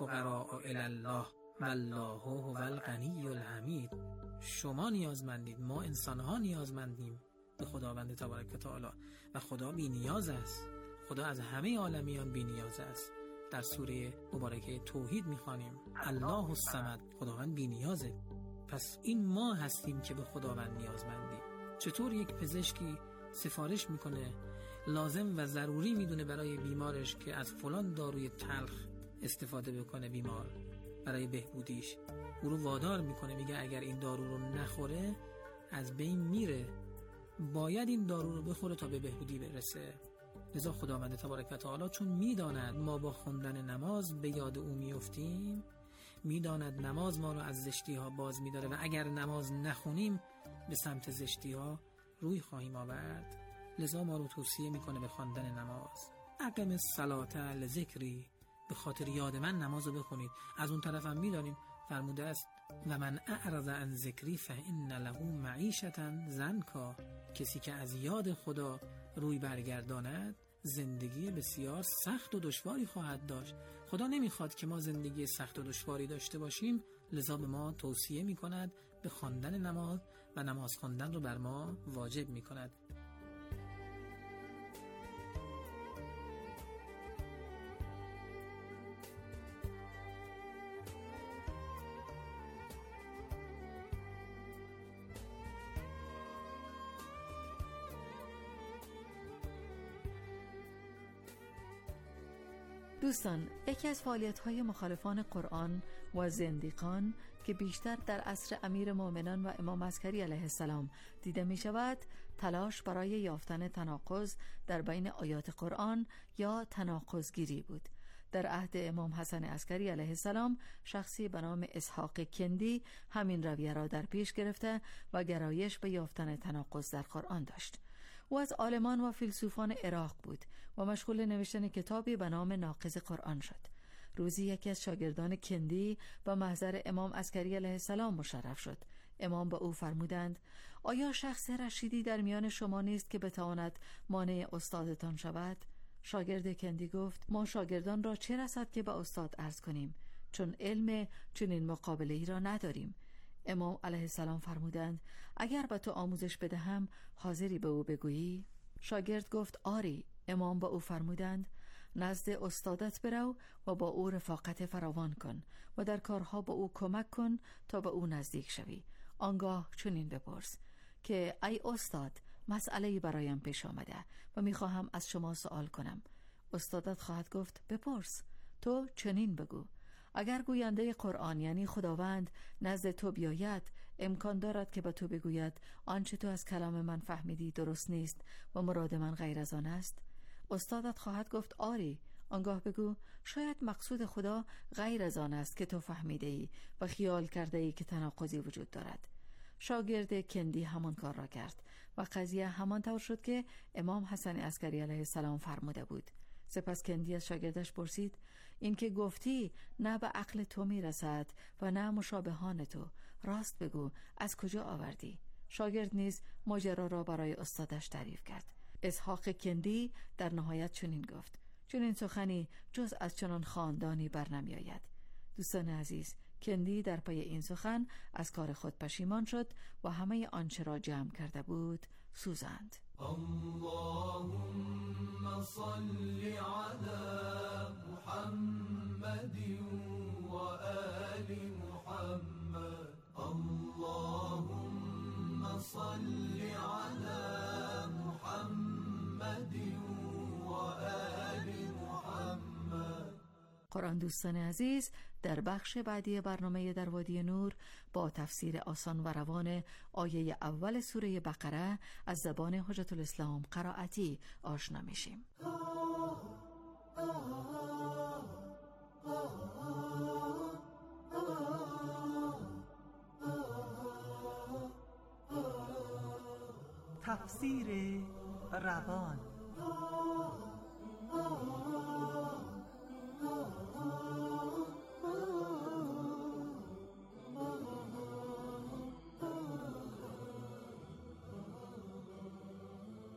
الفقراء الی الله والله هو الغنی الحمید. شما نیازمندید، ما انسان‌ها نیازمندیم به خداوند تبارک و تعالی و خدا بی نیاز است. خدا از همه عالمیان بی نیاز است. در سوره مبارکه توحید می‌خوانیم الله الصمد، خداوند بی نیازه. پس این ما هستیم که به خداوند نیازمندیم. چطور یک پزشکی سفارش میکنه، لازم و ضروری میدونه برای بیمارش که از فلان داروی تلخ استفاده بکنه بیمار برای بهبودیش، او رو وادار میکنه، میگه اگر این دارو رو نخوره از بین میره، باید این دارو رو بخوره تا به بهبودی برسه. لذا خداوند تبارک و تعالی چون میداند ما با خوندن نماز به یاد او میافتیم، میداند نماز ما رو از زشتی ها باز میداره و اگر نماز نخونیم به سمت زشتی ها روی خواهیم آورد، لذا ما رو توصیه میکنه به خواندن نماز. اقم الصلاة لذکری، به خاطر یاد من نماز رو بخونید. از اون طرف هم میدانیم فرموده است و من اعرض عن ذکری فإن له معیشة ضنکا، کسی که از یاد خدا روی برگرداند زندگی بسیار سخت و دشواری خواهد داشت. خدا نمیخواد که ما زندگی سخت و دشواری داشته باشیم، لذا به ما توصیه میکند به خواندن نماز و نماز خواندن رو بر ما واجب میکند. دوستان، یکی از فعالیت‌های مخالفان قرآن و زندیقان که بیشتر در عصر امیرالمؤمنین و امام عسکری علیه السلام دیده می‌شود، تلاش برای یافتن تناقض در بین آیات قرآن یا تناقض‌گیری بود. در عهد امام حسن عسکری علیه السلام شخصی به نام اسحاق کندی همین رویه را در پیش گرفته و گرایش به یافتن تناقض در قرآن داشت. او از عالمان و فیلسوفان عراق بود و مشغول نوشتن کتابی به نام ناقض قرآن شد. روزی یکی از شاگردان کندی به محضر امام عسکری علیه السلام مشرف شد. امام به او فرمودند آیا شخص رشیدی در میان شما نیست که بتواند مانع استادتان شود؟ شاگرد کندی گفت ما شاگردان را چه رسد که به استاد عرض کنیم، چون علم چنین مقابله‌ای را نداریم. امام علیه السلام فرمودند اگر به تو آموزش بدهم حاضری به او بگویی؟ شاگرد گفت آری. امام به او فرمودند نزد استادت برو و با او رفاقت فراوان کن و در کارها به او کمک کن تا به او نزدیک شوی. آنگاه چنین بپرس که ای استاد، مسئله‌ای برایم پیش آمده و میخواهم از شما سوال کنم. استادت خواهد گفت بپرس. تو چنین بگو اگر گوینده قرآن یعنی خداوند نزد تو بیاید، امکان دارد که به تو بگوید آنچه تو از کلام من فهمیدی درست نیست و مراد من غیر از آن است؟ استادت خواهد گفت آری. آنگاه بگو شاید مقصود خدا غیر از آن است که تو فهمیده ای و خیال کرده ای که تناقضی وجود دارد. شاگرد کندی همان کار را کرد و قضیه همان طور شد که امام حسن عسکری علیه السلام فرموده بود. سپس کندی از شاگردش پرسید این که گفتی نه به عقل تو میرسد و نه مشابهان تو، راست بگو از کجا آوردی؟ شاگرد نیز ماجرا را برای استادش تعریف کرد. اسحاق کندی در نهایت چنین گفت چنین سخنی جز از چنان خاندانی بر نمی آید. دوستان عزیز، کندی در پی این سخن از کار خود پشیمان شد و همه آنچه را جمع کرده بود سوزاند. اللهم صل علی محمد و آل محمد. اللهم صل علی محمد و آل محمد. قرآن دوستان عزیز، در بخش بعدی برنامه در وادی نور با تفسیر آسان و روان آیه اول سوره بقره از زبان حجت الاسلام قرائتی آشنا میشیم. تفسیر روان.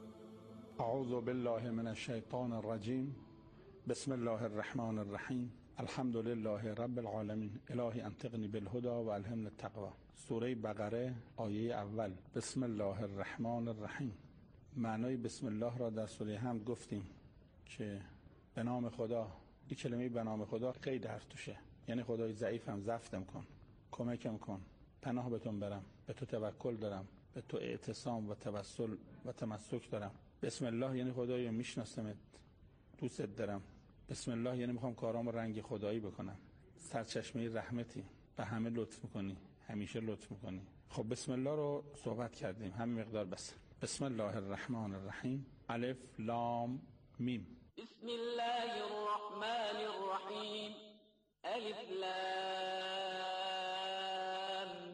اعوذ بالله من الشیطان الرجیم. بسم الله الرحمن الرحیم. الحمد لله رب العالمین. الهی انطقنی بالهدى و الهمنی التقوی. سوره بقره آیه اول. بسم الله الرحمن الرحیم. معنای بسم الله را در سوره حمد گفتیم که به نام خدا. این کلمه به نام خدا قید حرف توشه، یعنی خدای ضعیفم زفتم کن، کمکم کن، پناه بهتون برم، به تو توکل دارم، به تو اعتصام و توسل و تمسک دارم. بسم الله یعنی خدایا میشناسمت، دوستت دارم. بسم الله یعنی میخوام کارامو رنگ خدایی بکنم. سرچشمه رحمتی، به همه لطف میکنی، همیشه لطف میکنی. خب بسم الله رو صحبت کردیم، همین مقدار بس. بسم الله الرحمن الرحیم. الف لام میم. بسم الله الرحمن الرحیم. الف لام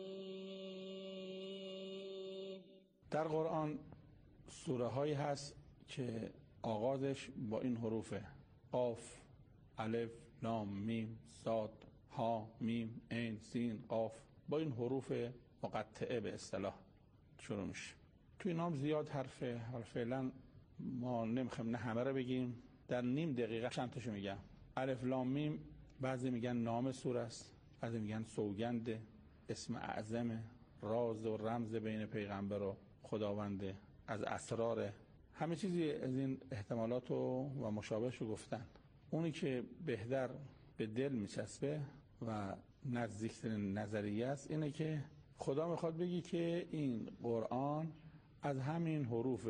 میم. در قرآن سوره هایی هست که آغازش با این حروفه: قاف، الف، لام، میم، صاد، ها، میم، عین، سین، قاف. با این حروف مقطعه به اصطلاح شروع میشه. توی نام زیاد حرفه، حالا فعلا ما نمیخوایم نه همه رو بگیم، در نیم دقیقه چند تاشو میگم. الف لام میم بعضی میگن نام سوره است، بعضی میگن سوگند، اسم اعظم، راز و رمز بین پیغمبر و خداونده، از اسرار. همه چیزی از این احتمالات و مشابهشو گفتن. اونی که بهتر به دل میچسبه و نزدیکترین نظریه است اینه که خدا میخواد بگی که این قرآن از همین حروف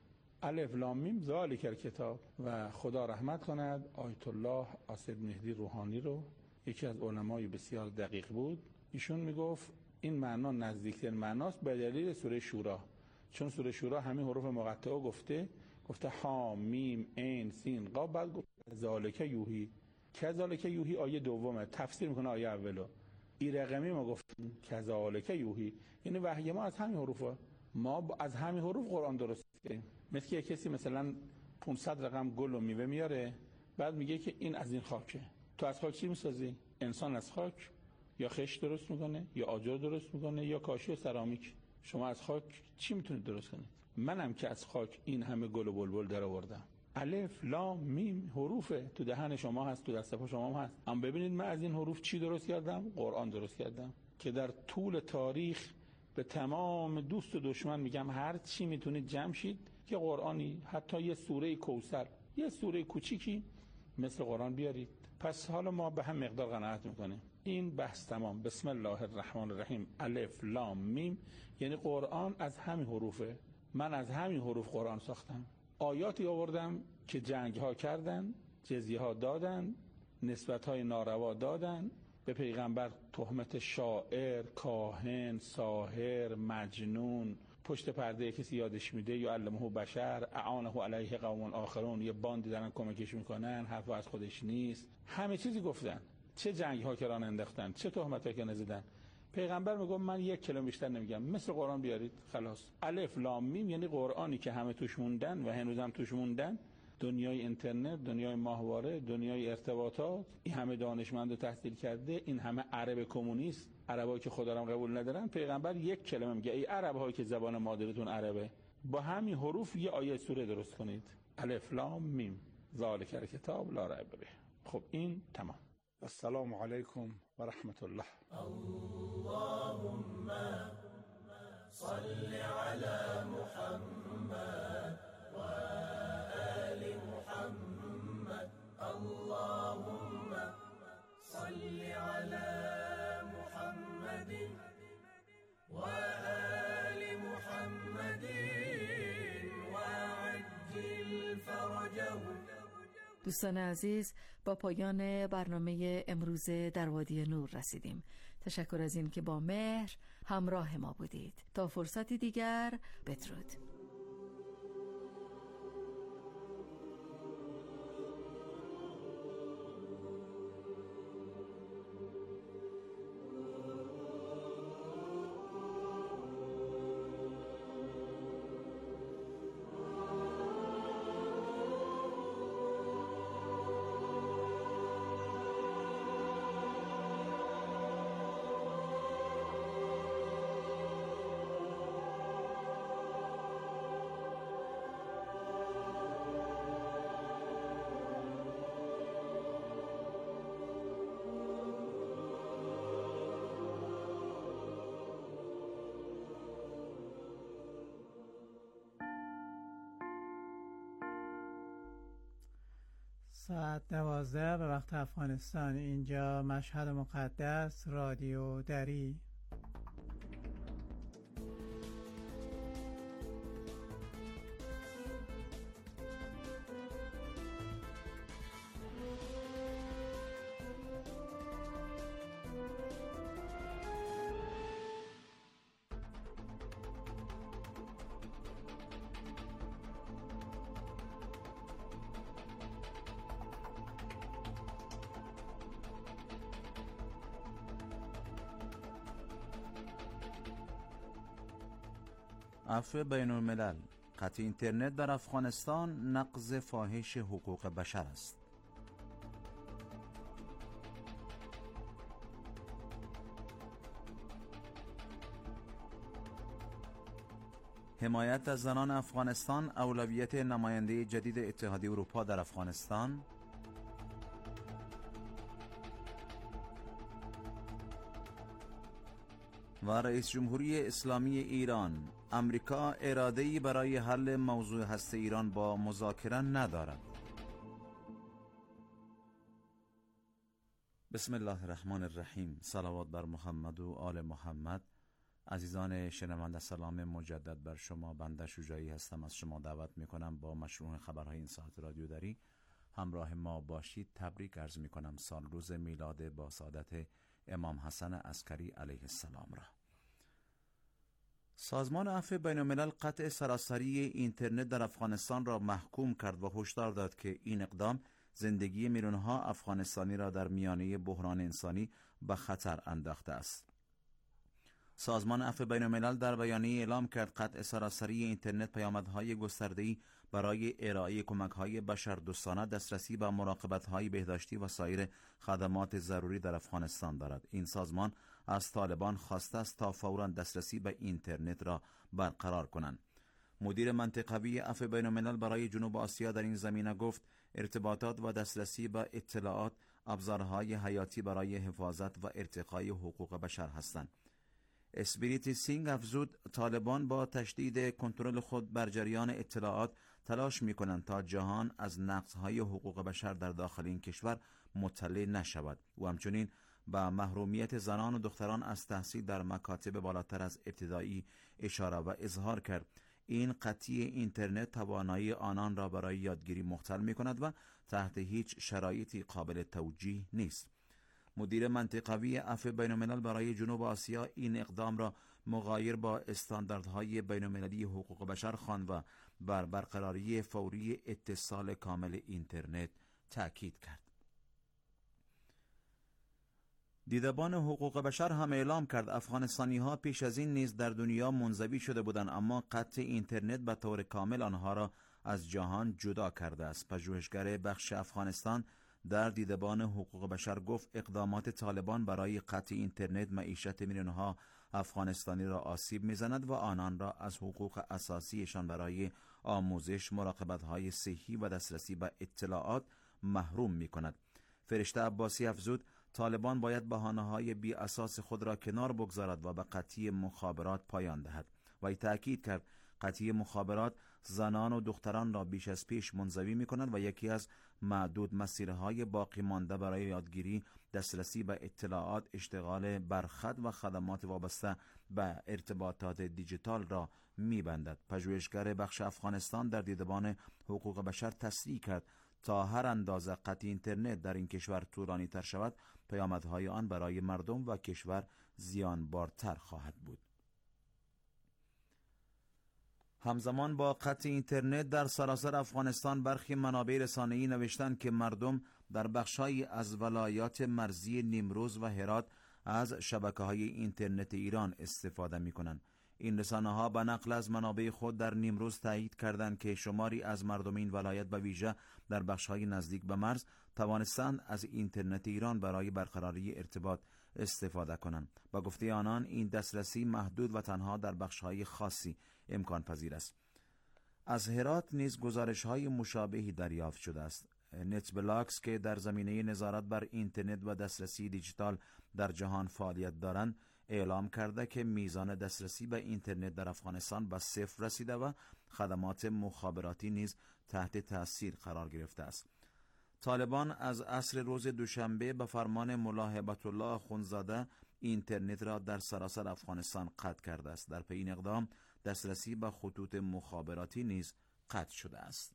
الف لام میم ذالک الکتاب. و خدا رحمت کند آیت الله اسد مهدی روحانی رو، یکی از علمای بسیار دقیق بود. ایشون میگفت این معنا نزدیکترین معناست به دلیل سوره شورا، چون سوره شورا همین حروف مقطعه گفته ها میم عین سین قاف، بعد گفت ذالک یوحی. کذالک یوحی آیه دومه، تفسیر میکنه آیه اولو. این رقمی ما گفتیم کذالک یوحی، یعنی وحی ما از همین حروفه. ما از همین حروف قرآن درست کردیم. مثل که کسی مثلا 500 رقم گل و میوه میاره، بعد میگه که این از این خاکه. تو از خاک چی میسازی؟ انسان از خاک یا خشت درست میکنه، یا آجر درست میکنه، یا کاشی و سرامیک. شما از خاک چی میتونید درست کنید؟ منم که از خاک این همه گل و بلبل در آوردم. الف لام میم حروفه، تو دهن شما هست، تو دست پا شما هم هست. اما ببینید من از این حروف چی درست کردم؟ قرآن درست کردم که در طول تاریخ به تمام دوست و دشمن میگم هر چی میتونید جمع شید که قرآنی، حتی یه سوره کوثر، یه سوره کوچیکی مثل قرآن بیارید. پس حالا ما به هم مقدار قناعت میکنیم. این بحث تمام. بسم الله الرحمن الرحیم. الف لام میم یعنی قرآن از همین حروفه. من از همین حروف قرآن ساختم. آیاتی آوردم که جنگ ها کردن، جزیه ها دادن، نسبت های ناروا دادن، به پیغمبر تهمت شاعر، کاهن، ساحر، مجنون، پشت پرده کسی یادش میده یا علمه بشر، اعانه علیه قوم آخرون، یه باندی دارن کمکش میکنن، حرف از خودش نیست. همه چیزی گفتن. چه جنگ ها که ران انداختن، چه تهمت ها که نزدن. پیغمبر میگه من یک کلمه بیشتر نمیگم، مثل قرآن بیارید خلاص. الف لام میم یعنی قرآنی که همه توش موندن و هنوزم توش موندن. دنیای اینترنت، دنیای ماهواره، دنیای ارتباطات، این همه دانشمند تحصیل کرده، این همه عرب کمونیست، عربایی که خدا رو قبول ندارن. پیغمبر یک کلمه میگه ای عرب‌هایی که زبان مادرتون عربه، با همین حروف یه آیه سوره درست کنید. الف لام میم ذالک الکتاب لا ریب به. خب این تمام. السلام علیکم و رحمت الله. اللهم صل على محمد و آل محمد. اللهم صل على محمد و آل محمد وعجل فرجه. دوستان عزیز، با پایان برنامه امروز در وادی نور رسیدیم. تشکر از این که با مهر همراه ما بودید. تا فرصتی دیگر، بدرود. ساعت 12 به وقت افغانستان. اینجا مشهد مقدس، رادیو دری. عفو بین الملل، قطع اینترنت در افغانستان نقض فاحش حقوق بشر است. حمایت از زنان افغانستان اولویت نماینده جدید اتحادیه اروپا در افغانستان. و رئیس جمهوری اسلامی ایران: امریکا اراده‌ای برای حل موضوع هسته ایران با مذاکره ندارد. بسم الله الرحمن الرحیم. صلوات بر محمد و آل محمد. عزیزان شنونده، سلام مجدد بر شما. بنده شجاعی هستم. از شما دعوت میکنم با مشروع خبرهای این ساعت رادیو دری همراه ما باشید. تبریک عرض میکنم سال روز میلاد با سعادت امام حسن عسکری علیه السلام را. سازمان عفو بین الملل قطع سراسری اینترنت در افغانستان را محکوم کرد و هشدار داد که این اقدام زندگی میلیون‌ها افغانستانی را در میانه بحران انسانی به خطر انداخته است. سازمان عفو بین الملل در بیانیه اعلام کرد قطع سراسری اینترنت پیامدهای گسترده‌ای برای ارائه کمک‌های بشردوستانه، دسترسی به مراقبت‌های بهداشتی و سایر خدمات ضروری در افغانستان دارد. این سازمان از طالبان خواسته است تا فوراً دسترسی به اینترنت را برقرار کنند. مدیر منطقوی عفو بین الملل برای جنوب آسیا در این زمینه گفت ارتباطات و دسترسی به اطلاعات ابزارهای حیاتی برای حفاظت و ارتقای حقوق بشر هستند. اسپریت سینگ افزود طالبان با تشدید کنترل خود بر جریان اطلاعات تلاش می‌کنند تا جهان از نقض‌های حقوق بشر در داخل این کشور مطلع نشود. او همچنین به محرومیت زنان و دختران از تحصیل در مکاتب بالاتر از ابتدایی اشاره و اظهار کرد این قطعی اینترنت توانایی آنان را برای یادگیری مختل می‌کند و تحت هیچ شرایطی قابل توجیه نیست. مدیر منطقوی عفو بین الملل برای جنوب آسیا این اقدام را مغایر با استانداردهای بین المللی حقوق بشر خواند و بر برقراری فوری اتصال کامل اینترنت تاکید کرد. دیدبان حقوق بشر هم اعلام کرد افغانستانی‌ها پیش از این نیز در دنیا منزوی شده بودند، اما قطع اینترنت به طور کامل آنها را از جهان جدا کرده است. پژوهشگر بخش افغانستان در دیدبان حقوق بشر گفت اقدامات طالبان برای قطع اینترنت معیشت میلیون‌ها افغانستانی را آسیب می‌زند و آنان را از حقوق اساسیشان برای آموزش، مراقبت‌های صحی و دسترسی به اطلاعات محروم می‌کند. فرشته عباسی افزود طالبان باید بهانه‌های بی اساس خود را کنار بگذارد و به قطعی مخابرات پایان دهد. و تأکید کرد قطعی مخابرات زنان و دختران را بیش از پیش منزوی می‌کند و یکی از معدود مسیرهای باقی مانده برای یادگیری، دسترسی به اطلاعات، اشتغال برخط و خدمات وابسته به ارتباطات دیجیتال را می‌بندد. پژوهشگر بخش افغانستان در دیدبان حقوق بشر تصریح کرد تا هر اندازه قطع اینترنت در این کشور طولانی تر شود، پیامدهای آن برای مردم و کشور زیانبارتر خواهد بود. همزمان با قطع اینترنت در سراسر افغانستان برخی منابع رسانه‌ای نوشتند که مردم در بخش‌هایی از ولایات مرزی نیمروز و هرات از شبکه‌های اینترنت ایران استفاده می‌کنند. این رسانه‌ها به نقل از منابع خود در نیمروز تایید کردند که شماری از مردم این ولایت به ویژه در بخش‌های نزدیک به مرز توانستند از اینترنت ایران برای برقراری ارتباط استفاده کنند. با گفته آنان این دسترسی محدود و تنها در بخش‌های خاصی امکان پذیر است. از هرات نیز گزارش‌های مشابهی دریافت شده است. نت بلاکس که در زمینه نظارت بر اینترنت و دسترسی دیجیتال در جهان فعالیت دارند اعلام کرده که میزان دسترسی به اینترنت در افغانستان به 0 رسیده و خدمات مخابراتی نیز تحت تاثیر قرار گرفته است. طالبان از عصر روز دوشنبه به فرمان ملا هبت الله اخوندزاده اینترنت را در سراسر افغانستان قطع کرده است. در پی این اقدام دسترسی به خطوط مخابراتی نیز قطع شده است.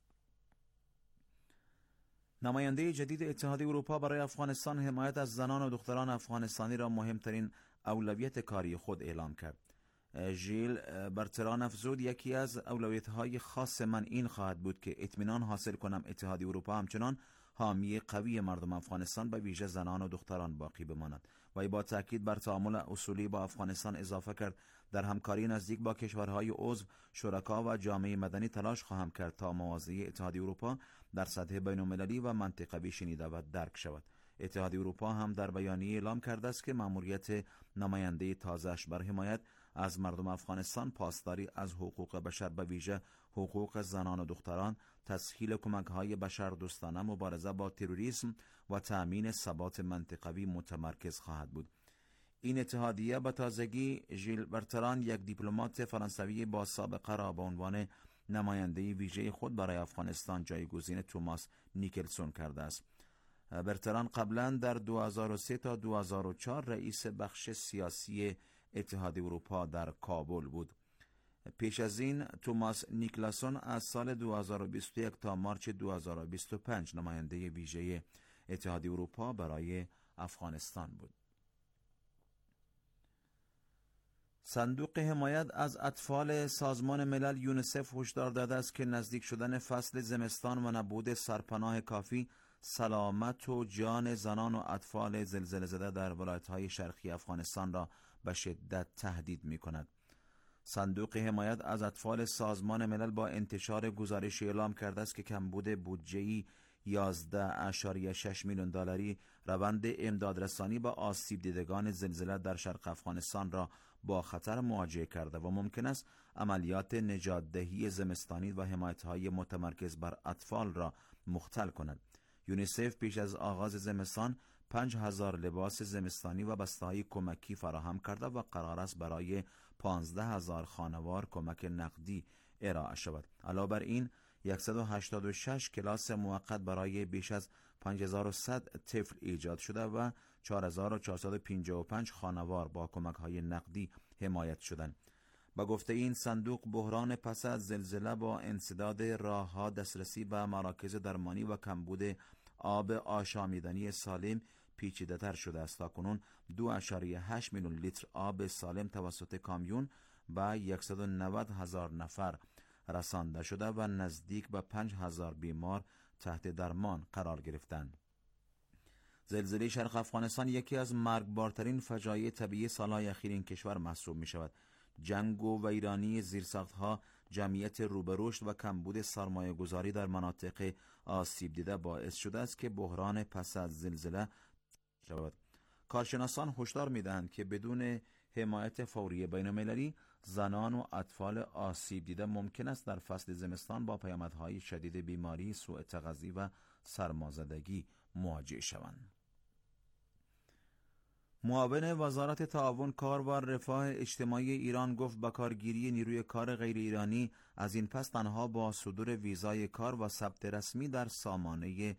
نماینده جدید اتحاد اروپا برای افغانستان حمایت از زنان و دختران افغانستانی را مهمترین اولویت کاری خود اعلام کرد. ژیل برتران افزود یکی از اولویت‌های خاص من این خواهد بود که اطمینان حاصل کنم اتحاد اروپا همچنان حامی قوی مردم افغانستان به ویژه زنان و دختران باقی بماند. و با تاکید بر تعامل اصولی با افغانستان اضافه کرد در همکاری نزدیک با کشورهای عضو، شرکا و جامعه مدنی تلاش خواهم کرد تا مواضع اتحاد اروپا در سطح بین‌المللی و منطقوی شنیده و درک شود. اتحاد اروپا هم در بیانیه اعلام کرده است که مأموریت نماینده تازه‌اش بر حمایت از مردم افغانستان پاسداری از حقوق بشر به ویژه حقوق زنان و دختران، تسهیل کمک‌های بشردوستانه، مبارزه با تروریسم و تأمین ثبات منطقوی متمرکز خواهد بود. این اتحادیه به تازگی ژیل برتران یک دیپلمات فرانسوی با سابقه را به عنوان نماینده ویژه خود برای افغانستان جایگزین توماس نیکلسون کرده است. برتران قبلا در 2003 تا 2004 رئیس بخش سیاسی اتحاد اروپا در کابل بود. پیش از این توماس نیکلسون از سال 2021 تا مارچ 2025 نماینده ویژه اتحاد اروپا برای افغانستان بود. صندوق حمایت از اطفال سازمان ملل یونیسف هشدار داده است که نزدیک شدن فصل زمستان و نبود سرپناه کافی سلامت و جان زنان و اطفال زلزله زده در ولایت‌های شرقی افغانستان را به شدت تهدید می‌کند. صندوق حمایت از اطفال سازمان ملل با انتشار گزارش اعلام کرده است که کمبود بودجه‌ای 11.6 میلیون دلاری روند امدادرسانی به آسیب دیدگان زلزله در شرق افغانستان را با خطر مواجه کرده و ممکن است عملیات نجات‌دهی زمستانی و حمایت‌های متمرکز بر اطفال را مختل کند. یونیسف پیش از آغاز زمستان 5000 لباس زمستانی و بسته‌های کمکی فراهم کرده و قرار است برای 15000 خانوار کمک نقدی ارائه شود. علاوه بر این 186 کلاس موقت برای بیش از 5100 طفل ایجاد شده و 4455 خانوار با کمک‌های نقدی حمایت شدند. با گفته این صندوق بحران پس از زلزله با انسداد راه‌ها، دسترسی به مراکز درمانی و کمبود آب آشامیدنی سالم پیچیده‌تر شده است. تاکنون 2.8 میلیون لیتر آب سالم توسط کامیون به 190,000 نفر رسانده شده و نزدیک به 5,000 بیمار تحت درمان قرار گرفتند. زلزله شرق افغانستان یکی از مرگبارترین فجایع طبیعی سالهای اخیر این کشور محسوب می شود. جنگ و ویرانی زیرساختها، جمعیت روبرشت و کمبود سرمایه گذاری در مناطق آسیب دیده باعث شده است که بحران پس از زلزله شود. کارشناسان هشدار می‌دهند که بدون حمایت فوری بین‌المللی زنان و اطفال آسیب دیده ممکن است در فصل زمستان با پیامدهای شدید بیماری، سوء تغذیه و سرمازدگی مواجه شوند. معاون وزارت تعاون کار و رفاه اجتماعی ایران گفت بکارگیری نیروی کار غیر ایرانی از این پس تنها با صدور ویزای کار و ثبت رسمی در سامان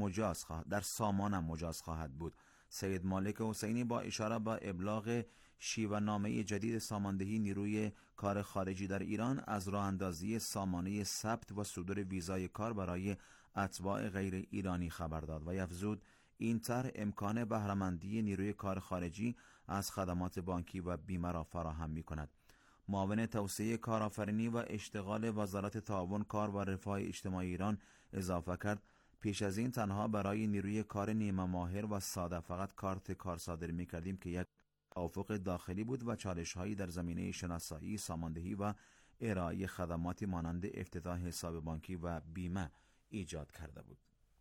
مجاز خواهد بود. سید مالک حسینی با اشاره به ابلاغ شیوه‌نامه جدید ساماندهی نیروی کار خارجی در ایران از راه اندازی سامانه ثبت و صدور ویزای کار برای اتباع غیر ایرانی خبر داد و افزود این طرح امکان بهره‌مندی نیروی کار خارجی از خدمات بانکی و بیمه را فراهم می‌کند. معاون توسعه کارآفرینی و اشتغال وزارت تعاون کار و رفاه اجتماعی ایران اضافه کرد پیش از این تنها برای نیروی کار نیمه ماهر و ساده فقط کارت کار صادر می‌کردیم که یک توافق داخلی بود و چالش‌هایی در زمینه شناسایی، ساماندهی و ارائه خدماتی مانند افتتاح حساب بانکی و بیمه ایجاد کرده بود.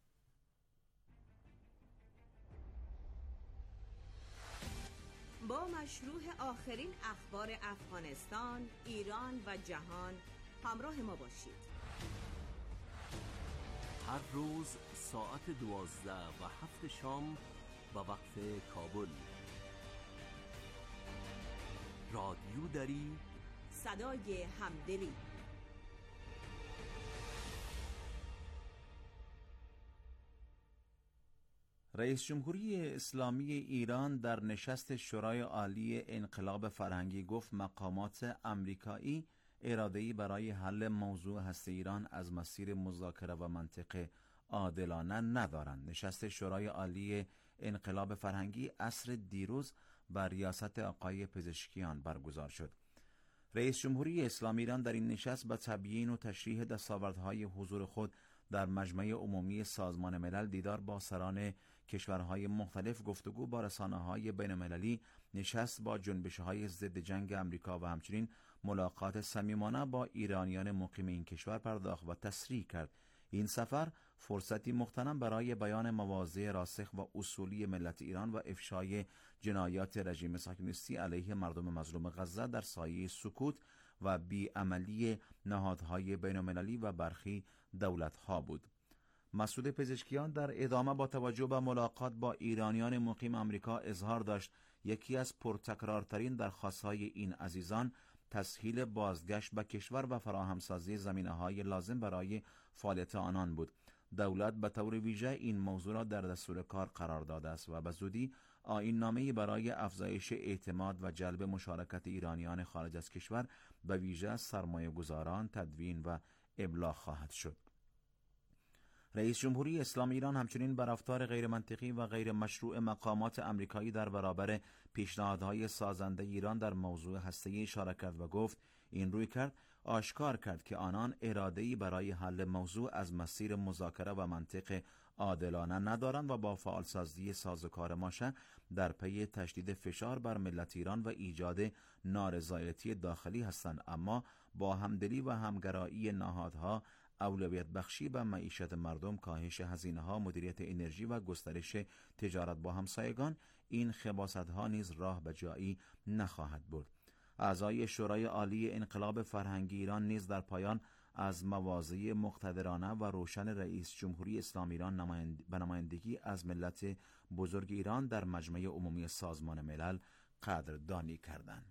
با مشروع آخرین اخبار افغانستان، ایران و جهان همراه ما باشید. هر روز ساعت 12 و 7 شام به وقت کابل. رادیو دری، صدای همدلی. رئیس جمهوری اسلامی ایران در نشست شورای عالی انقلاب فرهنگی گفت مقامات آمریکایی اراده‌ای برای حل موضوع هسته ایران از مسیر مذاکره و منطق عادلانه ندارند. نشست شورای عالی انقلاب فرهنگی عصر دیروز بر ریاست آقای پزشکیان برگزار شد. رئیس جمهوری اسلامی ایران در این نشست به تبیین و تشریح دستاوردهای حضور خود در مجمع عمومی سازمان ملل، دیدار با سران کشورهای مختلف، گفتگو با رسانه‌های بین‌المللی، نشست با جنبش‌های ضد جنگ آمریکا و همچنین ملاقات صمیمانه با ایرانیان مقیم این کشور پرداخت و تصریح کرد. این سفر فرصتی مغتنم برای بیان مواضع راسخ و اصولی ملت ایران و افشای جنایات رژیم صهیونیستی علیه مردم مظلوم غزه در سایه سکوت و بیعملی نهادهای بین‌المللی و برخی دولت‌ها بود. مسعود پزشکیان در ادامه با توجه به ملاقات با ایرانیان مقیم آمریکا اظهار داشت یکی از پرتکرارترین درخواست‌های این عزیزان تسهیل بازگشت به کشور و فراهمسازی زمینه‌های لازم برای فعالیت آنان بود. دولت به طور ویژه این موضوع را در دستور کار قرار داده است و به زودی آیین‌نامه‌ای برای افزایش اعتماد و جلب مشارکت ایرانیان خارج از کشور به ویژه سرمایه‌گذاران تدوین و ابلاغ خواهد شد. رئیس جمهوری اسلامی ایران همچنین بر رفتار غیر منطقی و غیر مشروع مقامات آمریکایی در برابر پیشنهادهای سازنده ایران در موضوع هسته‌ای اشاره کرد و گفت این رویکرد آشکار کرد که آنان اراده‌ای برای حل موضوع از مسیر مذاکره و منطق عادلانه ندارند و با فعالسازی سازوکار ماشه در پی تشدید فشار بر ملت ایران و ایجاد نارضایتی داخلی هستند، اما با همدلی و همگرایی نهادها، اولویت بخشی به معیشت مردم، کاهش هزینه‌ها، مدیریت انرژی و گسترش تجارت با همسایگان، این خباست‌ها نیز راه به جایی نخواهد برد. اعضای شورای عالی انقلاب فرهنگی ایران نیز در پایان از مواضع مقتدرانه و روشن رئیس جمهوری اسلامی ایران به نمایندگی از ملت بزرگ ایران در مجمع عمومی سازمان ملل قدردانی کردند.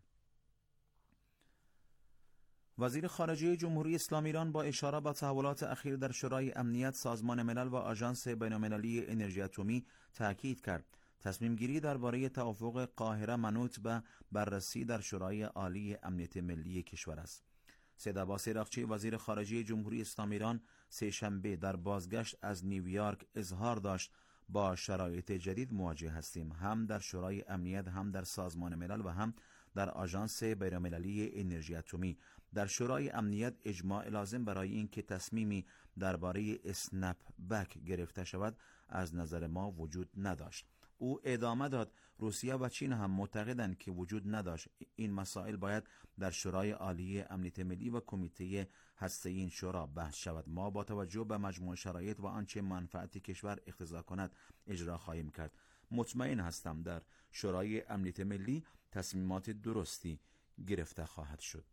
وزیر خارجه جمهوری اسلامی ایران با اشاره به تحولات اخیر در شورای امنیت سازمان ملل و آژانس بین‌المللی انرژی اتمی تاکید کرد تصمیم گیری درباره توافق قاهره منوط به بررسی در شورای عالی امنیت ملی کشور است. سید عباس عراقچی وزیر خارجه جمهوری اسلامی ایران سه‌شنبه در بازگشت از نیویورک اظهار داشت با شرایط جدید مواجه هستیم، هم در شورای امنیت، هم در سازمان ملل و هم در آژانس بین‌المللی انرژی اتمی. در شورای امنیت اجماع لازم برای اینکه تصمیمی درباره اسنپ بک گرفته شود از نظر ما وجود نداشت. او ادامه داد روسیه و چین هم معتقدند که وجود نداشت. این مسائل باید در شورای عالی امنیت ملی و کمیته هسته‌ای این شورا بحث شود. ما با توجه به مجموع شرایط و آنچه منفعت کشور اقتضا کند اجرا خواهیم کرد. مطمئن هستم در شورای امنیت ملی تصمیمات درستی گرفته خواهد شد.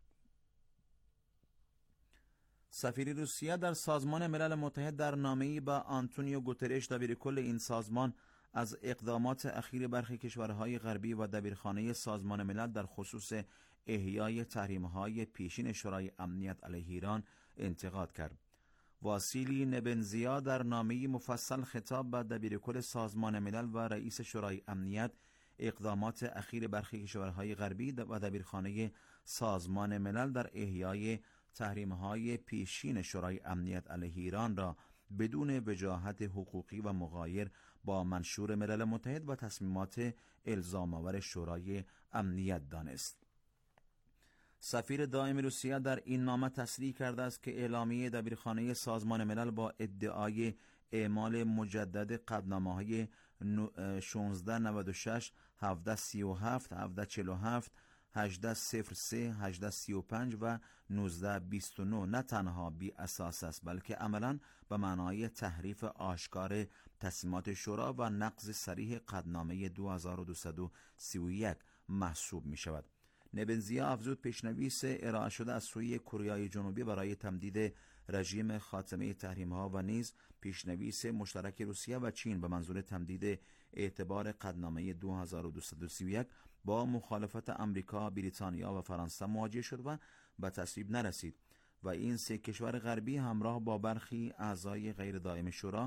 سفیر روسیه در سازمان ملل متحد در نامه‌ای به آنتونیو گوترش دبیرکل این سازمان از اقدامات اخیر برخی کشورهای غربی و دبیرخانه سازمان ملل در خصوص احیای تحریم‌های پیشین شورای امنیت علیه ایران انتقاد کرد. واسیلی نبنزیا در نامه‌ای مفصل خطاب به دبیرکل سازمان ملل و رئیس شورای امنیت اقدامات اخیر برخی کشورهای غربی و دبیرخانه سازمان ملل در احیای تحریم‌های پیشین شورای امنیت علیه ایران را بدون وجاهت حقوقی و مغایر با منشور ملل متحد و تصمیمات الزام‌آور شورای امنیت دانست. سفیر دائم روسیه در این نامه تصریح کرده است که اعلامیه دبیرخانه سازمان ملل با ادعای اعمال مجدد قطعنامه‌های 1696 1737 1747 1803 1835 و 1929 نه تنها بی اساس است بلکه عملاً به معنای تحریف آشکار تصمیمات شورا و نقض صریح قطعنامه 2231 محسوب می شود. نبنزیا افزود پیشنویس ارائه شده از سوی کره جنوبی برای تمدید رژیم خاتمه تحریم‌ها و نیز پیشنویس مشترک روسیه و چین به منظور تمدید اعتبار قطعنامه 2231 با مخالفت آمریکا، بریتانیا و فرانسه مواجه شد و به تصویب نرسید و این سه کشور غربی همراه با برخی اعضای غیر دائم شورا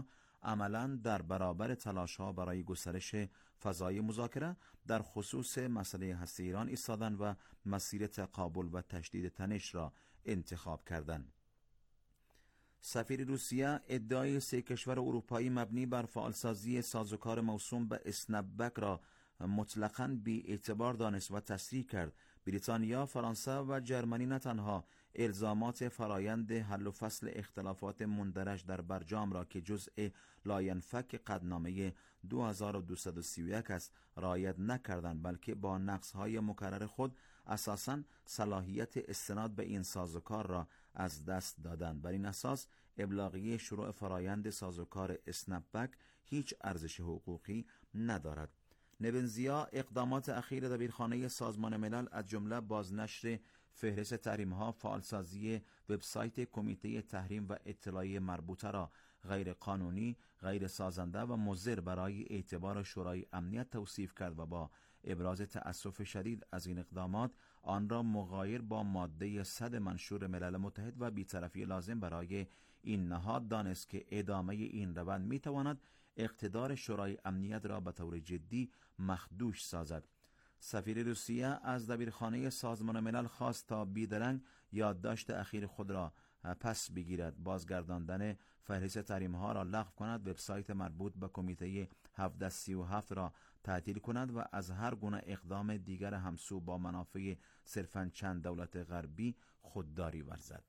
عملاً در برابر تلاش‌ها برای گسترش فضای مذاکره در خصوص مسئله هسته ایران ایستادند و مسیر تقابل و تشدید تنش را انتخاب کردند. سفیر روسیه ادعای 3 کشور اروپایی مبنی بر فعالسازی سازوکار موسوم به اسنپبک را مطلقاً بی اعتبار دانست و تصریح کرد بریتانیا، فرانسه و جرمنی نه تنها الزامات فرایند حل و فصل اختلافات مندرج در برجام را که جزء لاینفک قطعنامه 2231 است رعایت نکردند، بلکه با نقص‌های مکرر خود اساساً صلاحیت استناد به این سازوکار را از دست دادند. بر این اساس ابلاغیه شروع فرایند سازوکار اسنپبک هیچ ارزش حقوقی ندارد. نبنزیا اقدامات اخیر دبیرخانه سازمان ملل از جمله بازنشر فهرست تحریم‌ها، فعالسازی وبسایت کمیته تحریم و اطلاعیه مربوطه را غیر قانونی، غیر سازنده و مضر برای اعتبار شورای امنیت توصیف کرد و با ابراز تأسف شدید از این اقدامات آن را مغایر با ماده 100 منشور ملل متحد و بی‌طرفی لازم برای این نهاد دانست که ادامه این روند می‌تواند اقتدار شورای امنیت را به طور جدی مخدوش سازد. سفیر روسیه از دبیرخانه سازمان ملل خواست تا بیدرنگ یادداشت اخیر خود را پس بگیرد، بازگرداندن فهرست تحریم‌ها را لغو کند، وبسایت مربوط به کمیته 1737 را تعطیل کند و از هر گونه اقدام دیگر همسو با منافع صرفاً چند دولت غربی خودداری ورزد.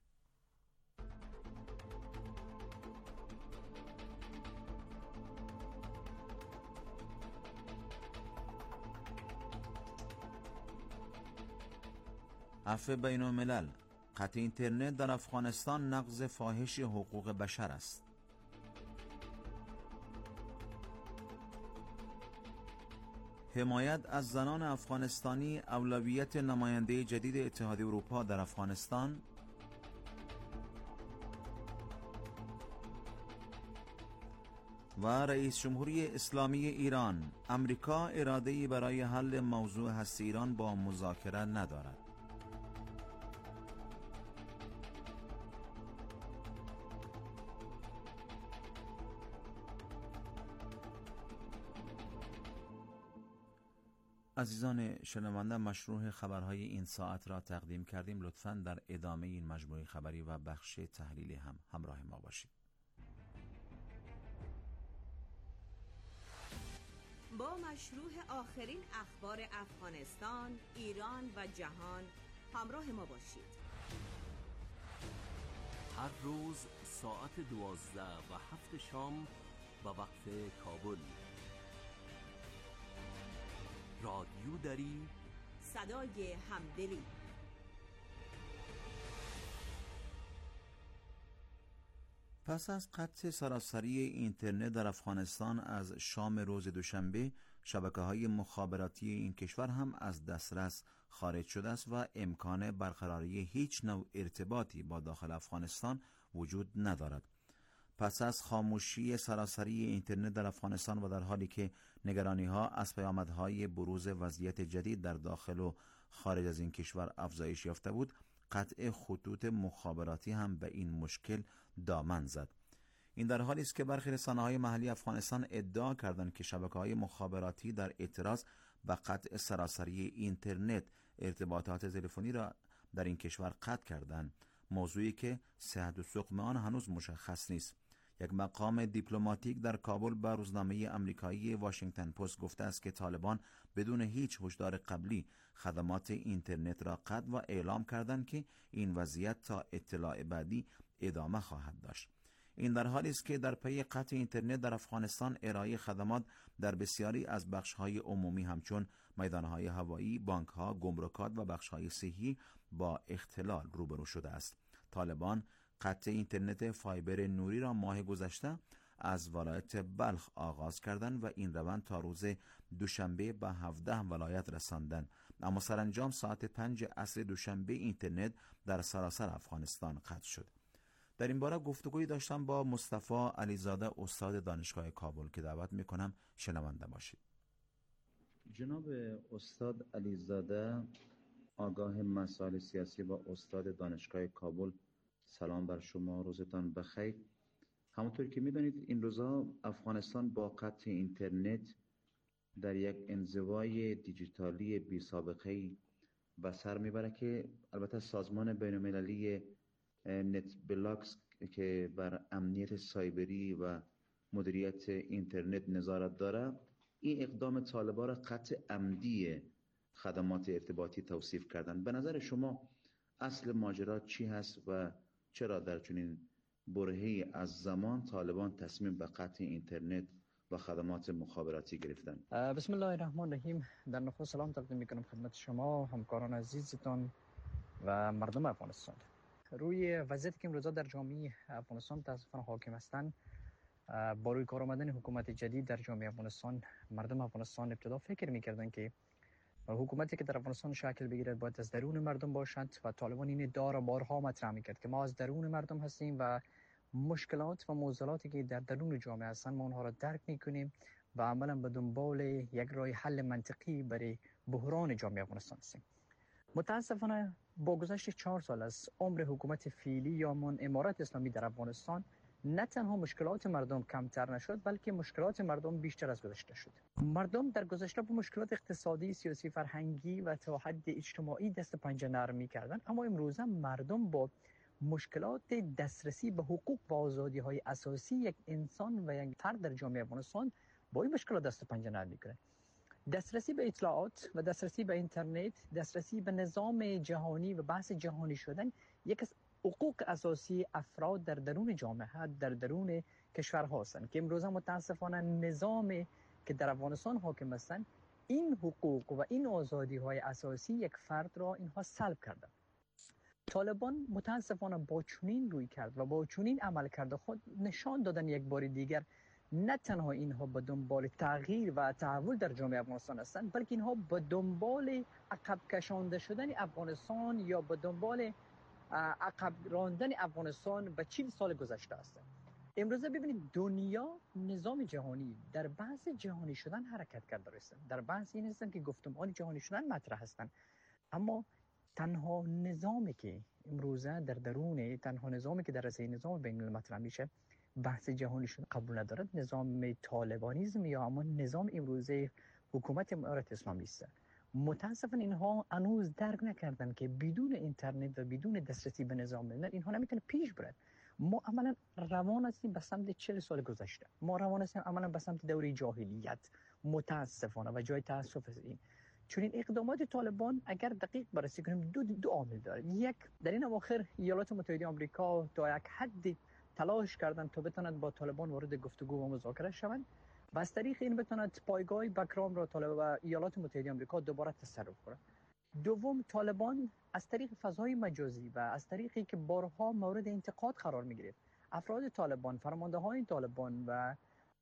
عفو بین الملل: قطع اینترنت در افغانستان نقض فاحش حقوق بشر است. حمایت از زنان افغانستانی اولویت نماینده جدید اتحادیه اروپا در افغانستان. و رئیس جمهوری اسلامی ایران: امریکا اراده‌ای برای حل موضوع هسته ایران با مذاکره ندارد. عزیزان شنونده، مشروع خبرهای این ساعت را تقدیم کردیم. لطفاً در ادامه این مجموعه خبری و بخش تحلیلی هم همراه ما باشید. با مشروع آخرین اخبار افغانستان، ایران و جهان همراه ما باشید. هر روز ساعت 12 و 7 شام به وقت کابل. رادیو دری، صدای همدلی. پس از قطع سراسری اینترنت در افغانستان از شام روز دوشنبه، شبکه‌های مخابراتی این کشور هم از دسترس خارج شده است و امکان برقراری هیچ نوع ارتباطی با داخل افغانستان وجود ندارد. پس از خاموشی سراسری اینترنت در افغانستان و در حالی که نگرانی‌ها از پیامدهای بروز وضعیت جدید در داخل و خارج از این کشور افزایش یافته بود، قطع خطوط مخابراتی هم به این مشکل دامن زد. این در حالی است که برخی رسانه‌های محلی افغانستان ادعا کردند که شبکه‌های مخابراتی در اعتراض به قطع سراسری اینترنت ارتباطات تلفنی را در این کشور قطع کردند، موضوعی که صحت و سقم آن هنوز مشخص نیست. یک مقام دیپلماتیک در کابل به روزنامه آمریکایی واشنگتن پست گفته است که طالبان بدون هیچ هشدار قبلی خدمات اینترنت را قطع و اعلام کردند که این وضعیت تا اطلاع بعدی ادامه خواهد داشت. این در حالی است که در پی قطع اینترنت در افغانستان ارائه خدمات در بسیاری از بخش‌های عمومی همچون میدان‌های هوایی، بانک‌ها، گمرکات و بخش‌های صحی با اختلال روبرو شده است. طالبان قطع اینترنت فایبر نوری را ماه گذشته از ولایت بلخ آغاز کردند و این روند تا روز دوشنبه به 17 ولایت رساندند، اما سرانجام ساعت 5 عصر دوشنبه اینترنت در سراسر افغانستان قطع شد. در این باره گفتگویی داشتم با مصطفی علیزاده، استاد دانشگاه کابل، که دعوت میکنم شنونده باشید. جناب استاد علیزاده، آگاه مسائل سیاسی و استاد دانشگاه کابل، سلام بر شما، روزتان بخیر. همونطور که میدانید این روزها افغانستان با قطع اینترنت در یک انزوای دیجیتالی بی سابقه‌ای به سر میبره که البته سازمان بین‌المللی نت بلاکس که بر امنیت سایبری و مدیریت اینترنت نظارت داره، این اقدام طالبان را قطع عمدی خدمات ارتباطی توصیف کردن. به نظر شما اصل ماجرا چی هست و چرا در چنین برهه‌ای از زمان طالبان تصمیم به قطع اینترنت و خدمات مخابراتی گرفتن؟ بسم الله الرحمن الرحیم. در نخست سلام تقدیم میکنم خدمت شما، همکاران عزیزتان و مردم افغانستان. روی وضعیتی که امروزه در جامعه افغانستان متاسفانه حاکم هستند، با روی کار آمدن حکومت جدید در جامعه افغانستان، مردم افغانستان ابتدا فکر میکردن که حکومتی که در افغانستان شکل بگیرد باید از درون مردم باشد و طالبان این ادعا را بارها مطرح میکرد که ما از درون مردم هستیم و مشکلات و معضلاتی که در درون جامعه هستند ما اونها را درک میکنیم و عملا به دنبال یک راه حل منطقی برای بحران جامعه افغانستان هستیم. متاسفانه با گذشت 4 سال از عمر حکومت فعلی یا امارت اسلامی در افغانستان، نه تنها مشکلات مردم کمتر نشد بلکه مشکلات مردم بیشتر از گذشته شد. مردم در گذشته با مشکلات اقتصادی، سیاسی، فرهنگی و تا حد اجتماعی دست پنجه نرم می‌کردند، اما امروزه مردم با مشکلات دسترسی به حقوق و آزادی‌های اساسی یک انسان و یک فرد در جامعه افغانستان با این مشکلات دست پنجه نرم می‌کنه. دسترسی به اطلاعات و دسترسی به اینترنت، دسترسی به نظام جهانی و بحث جهانی شدن یک از حقوق اساسی افراد در درون جامعه، در درون کشورها هستند که امروزه متاسفانه نظام که در افغانستان حاکم هستند این حقوق و این آزادی‌های اساسی یک فرد را اینها سلب کردند. طالبان متاسفانه با چنین روی کرد و با چنین عمل کرده خود نشان دادن یک بار دیگر نه تنها اینها به دنبال تغییر و تحول در جامعه افغانستان هستند، بلکه اینها به دنبال عقب کشانده شدن افغانستان یا به دنبال عقب راندن افغانستان به 40 سال گذشته هستند. امروزه ببینید دنیا نظام جهانی در بحث جهانی شدن حرکت کرده است. در بحث این هستند که گفتمان جهانی شدن مطرح هستند، اما تنها نظامی که امروزه در درون تنها نظامی که در رأس نظام بین الملل مطرح میشه بحث جهانی شدن قبول ندارد، نظام طالبانیسم یا همون نظام امروزه حکومت امارت اسلامی است. متاسفانه اینها هنوز درک نکردن که بدون اینترنت و بدون دسترسی به نظام ملل اینها نمیتونه پیش برن. ما عملا روان هستیم به سمت 40 سال گذشته، ما روان هستیم عملا به سمت دوره جاهلیت متاسفانه و جای تاسف است. چون این اقدامات طالبان اگر دقیق بررسی کنیم دو عامل داره. یک، در این اواخر ایالات متحده آمریکا تا یک حدی تلاش کردن تا بتونند با طالبان وارد گفتگو و مذاکره شوند و از طریق این بتونند پایگاه بکرام را طالب و ایالات متحده آمریکا دوباره تصرف کنند. دوم، طالبان از طریق فضای مجازی و از طریقی که بارها مورد انتقاد قرار می‌گرفت، افراد طالبان، فرمانده‌های طالبان و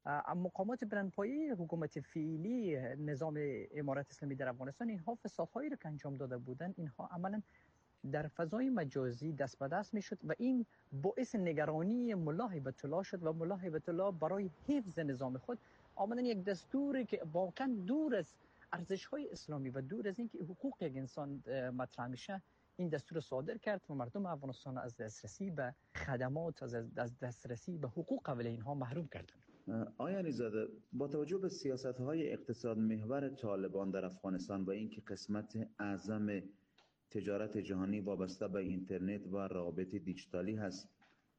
مقامات بلندپایه حکومت فعلی نظام امارت اسلامی در افغانستان اینها فسادهایی را که انجام داده بودند، اینها عملاً در فضای مجازی دست به دست میشد و این باعث نگرانی ملا هیبت الله شد و ملا هیبت الله برای حفظ نظام خود آمدن یک دستوری که واقعا دور از ارزش‌های اسلامی و دور از اینکه حقوق یک انسان مطرح میشه این دستور صادر کرد و مردم افغانستان از دسترسی به خدمات، از دسترسی به حقوق قبل اینها محروم کردند. آقای علیزاده، با توجه به سیاست‌های اقتصاد محور طالبان در افغانستان و اینکه قسمت اعظم تجارت جهانی وابسته به اینترنت و روابط دیجیتالی هست،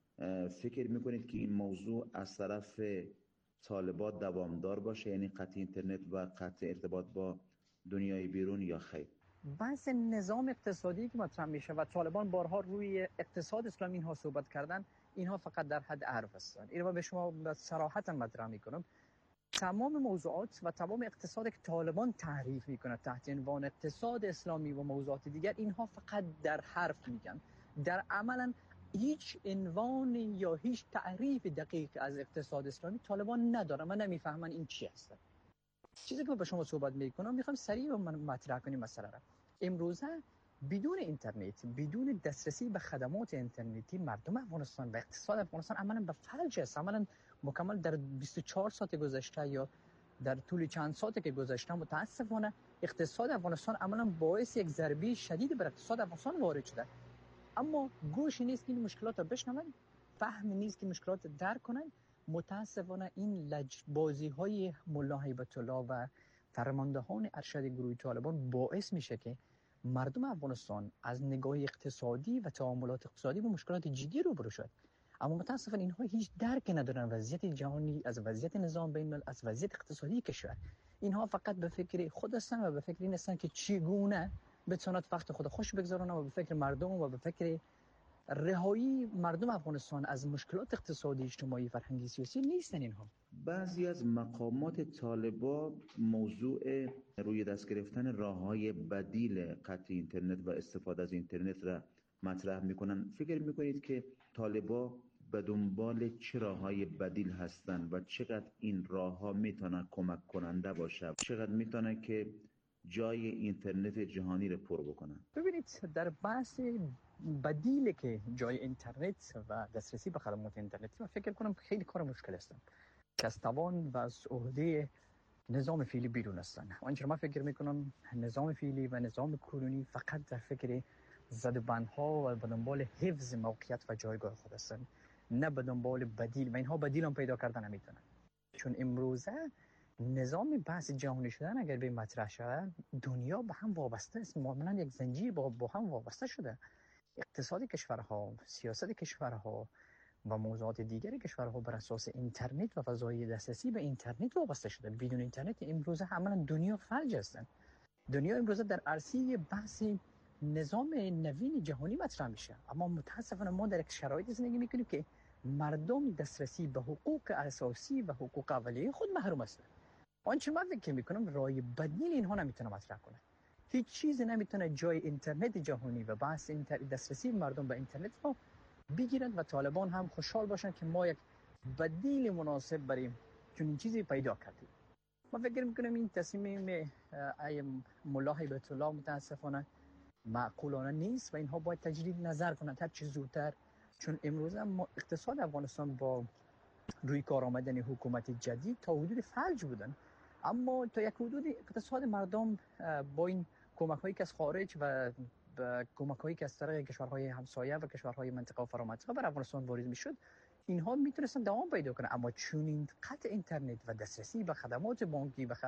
فکر میکنید که این موضوع از طرف طالبان دوامدار باشه، یعنی قطع اینترنت و قطع ارتباط با دنیای بیرون، یا خیر؟ بحث نظام اقتصادی که مطرح میشه و طالبان بارها روی اقتصاد اسلامی اینها صحبت کردن، اینها فقط در حد حرف هستند. اینو به شما صراحتا مطرح میکنم. تمام موضوعات و تمام اقتصاد که طالبان تعریف میکنه تحت عنوان اقتصاد اسلامی و موضوعات دیگر، اینها فقط در حرف میگن. در عملا هیچ عنوان یا هیچ تعریف دقیق از اقتصاد اسلامی طالبان نداره. من نمیفهمن این چی هست. چیزی که با شما صحبت میکنم میخوام سریع مطرح کنیم مسئله را. امروزه بدون اینترنت، بدون دسترسی به خدمات اینترنتی، مردم افغانستان و اقتصاد افغانستان عملا به فلج است. عملا مکمل در 24 ساعت گذشته یا در طول چند ساعتی که گذشته متاسفانه اقتصاد افغانستان عملا باعث یک ضربه شدید بر اقتصاد افغانستان وارد شده. اما گوشی نیست که این مشکلات را بشنوند فهم نیست که مشکلات درک کنن. متاسفانه این لجبازی های ملا هیبت الله و فرماندهان ارشد گروه طالبان باعث میشه که مردم افغانستان از نگاه اقتصادی و تعاملات اقتصادی با مشکلات جدی روبرو شد. اما متاسفانه اینها هیچ درکی ندارن وضعیت جهانی، از وضعیت نظام بین الملل، از وضعیت اقتصادی کشور. اینها فقط به فکر خود هستن و به فکر این هستن که چگونه بتونن وقت خود خوش بگذرونن و به فکر مردم و به فکر رهایی مردم افغانستان از مشکلات اقتصادی، اجتماعی، فرهنگی، سیاسی نیستن. اینها بعضی از مقامات طالبا موضوع روی دست گرفتن راه‌های بدیل قطع اینترنت و استفاده از اینترنت را مطرح میکنن. فکر میکنید که طالبا به دنبال چه راه‌های بدیل هستند و چقدر این راه‌ها میتونه کمک کننده باشه، چقدر میتونه که جای اینترنت جهانی رو پر بکنن؟ ببینید، در بحث بدیل که جای اینترنت و دسترسی به خدمات اینترنتی، من فکر کنم خیلی کار مشکل است که از توان و از عهده نظام فعلی بیرون هستند. آنچه من فکر میکنم نظام فعلی و نظام کنونی فقط در فکر زدبندها و به دنبال حفظ موقعیت و جایگاه خود هستند، نه به دنبال بدیل، و اینها بدیل هم پیدا کردن نمیتونن. چون امروزه نظام بحث جهانی شدن اگر به مطرح شود، دنیا به هم وابسته است، معمولا یک زنجیر با هم وابسته شده. اقتصاد کشورها، سیاست کشورها و موضوعات دیگر کشورها بر اساس اینترنت و فضای دسترسی به اینترنت وابسته شده. بدون اینترنت امروزه عملا دنیا فلج هستند. دنیا امروزه در عرصه بحث نظام نوین جهانی مطرح میشه، اما متاسفانه ما در یک شرایطی زندگی میکنیم که مردم دسترسی به حقوق اساسی و حقوق اولیه خود محروم هستند. آنچه من فکر میکنم راه بدیل اینها نمیتونه مطرح کنه. هیچ چیزی نمیتونه جای اینترنت جهانی و بحث دسترسی مردم به اینترنت رو بگیرند و طالبان هم خوشحال باشن که ما یک بدیل مناسب برای چنین چیزی پیدا کردیم. من فکر میکنم این تصمیم ملا هیبت الله متاسفانه معقولانه نیست و اینها باید تجدید نظر کنند هر چه زودتر، چون امروزه اقتصاد افغانستان با روی کار آمدن حکومت جدید تا حدود فلج بودن، اما تا یک حدود اقتصاد مردم با این کمک‌هایی که از خارج و کمک‌هایی که از طریق کشورهای همسایه و کشورهای منطقه و فرامنطقه بر افغانستان وارد میشد، اینها میتونستن دوام پیدا کنن. اما چون این قطع اینترنت و دسترسی به خدمات بانکی و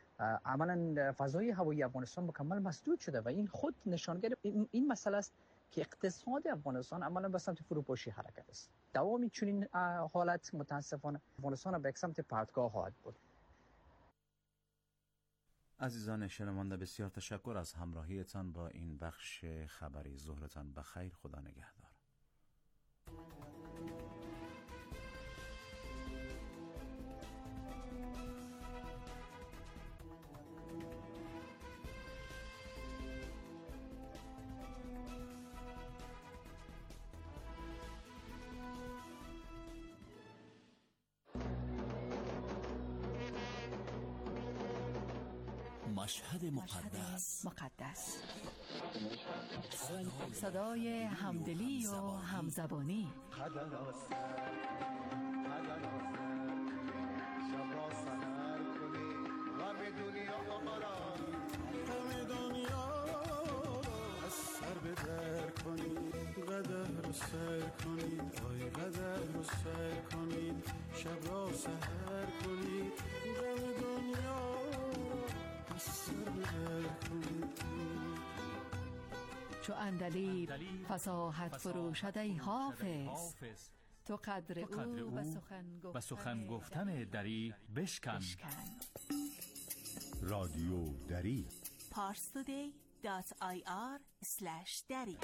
عملا فضای هوایی افغانستان مکمل مسدود شده و این خود نشانگر این مسئله است که اقتصاد افغانستان عملا به سمت فروپاشی حرکت است. دوامی چنین حالت متاسفانه افغانستان به یک سمت پرتگاه خواهد بود. عزیزان شنونده، بسیار تشکر از همراهیتان با این بخش خبری. ظهرتان بخیر. خدا نگهدار. مشهد مقدس. صدای همدلی و همزبانی. چو اندلیب فصاحت فروشد ای حافظ، تو قدر او و سخن گفتن دری بشکن. رادیو دری parstoday.ir/dari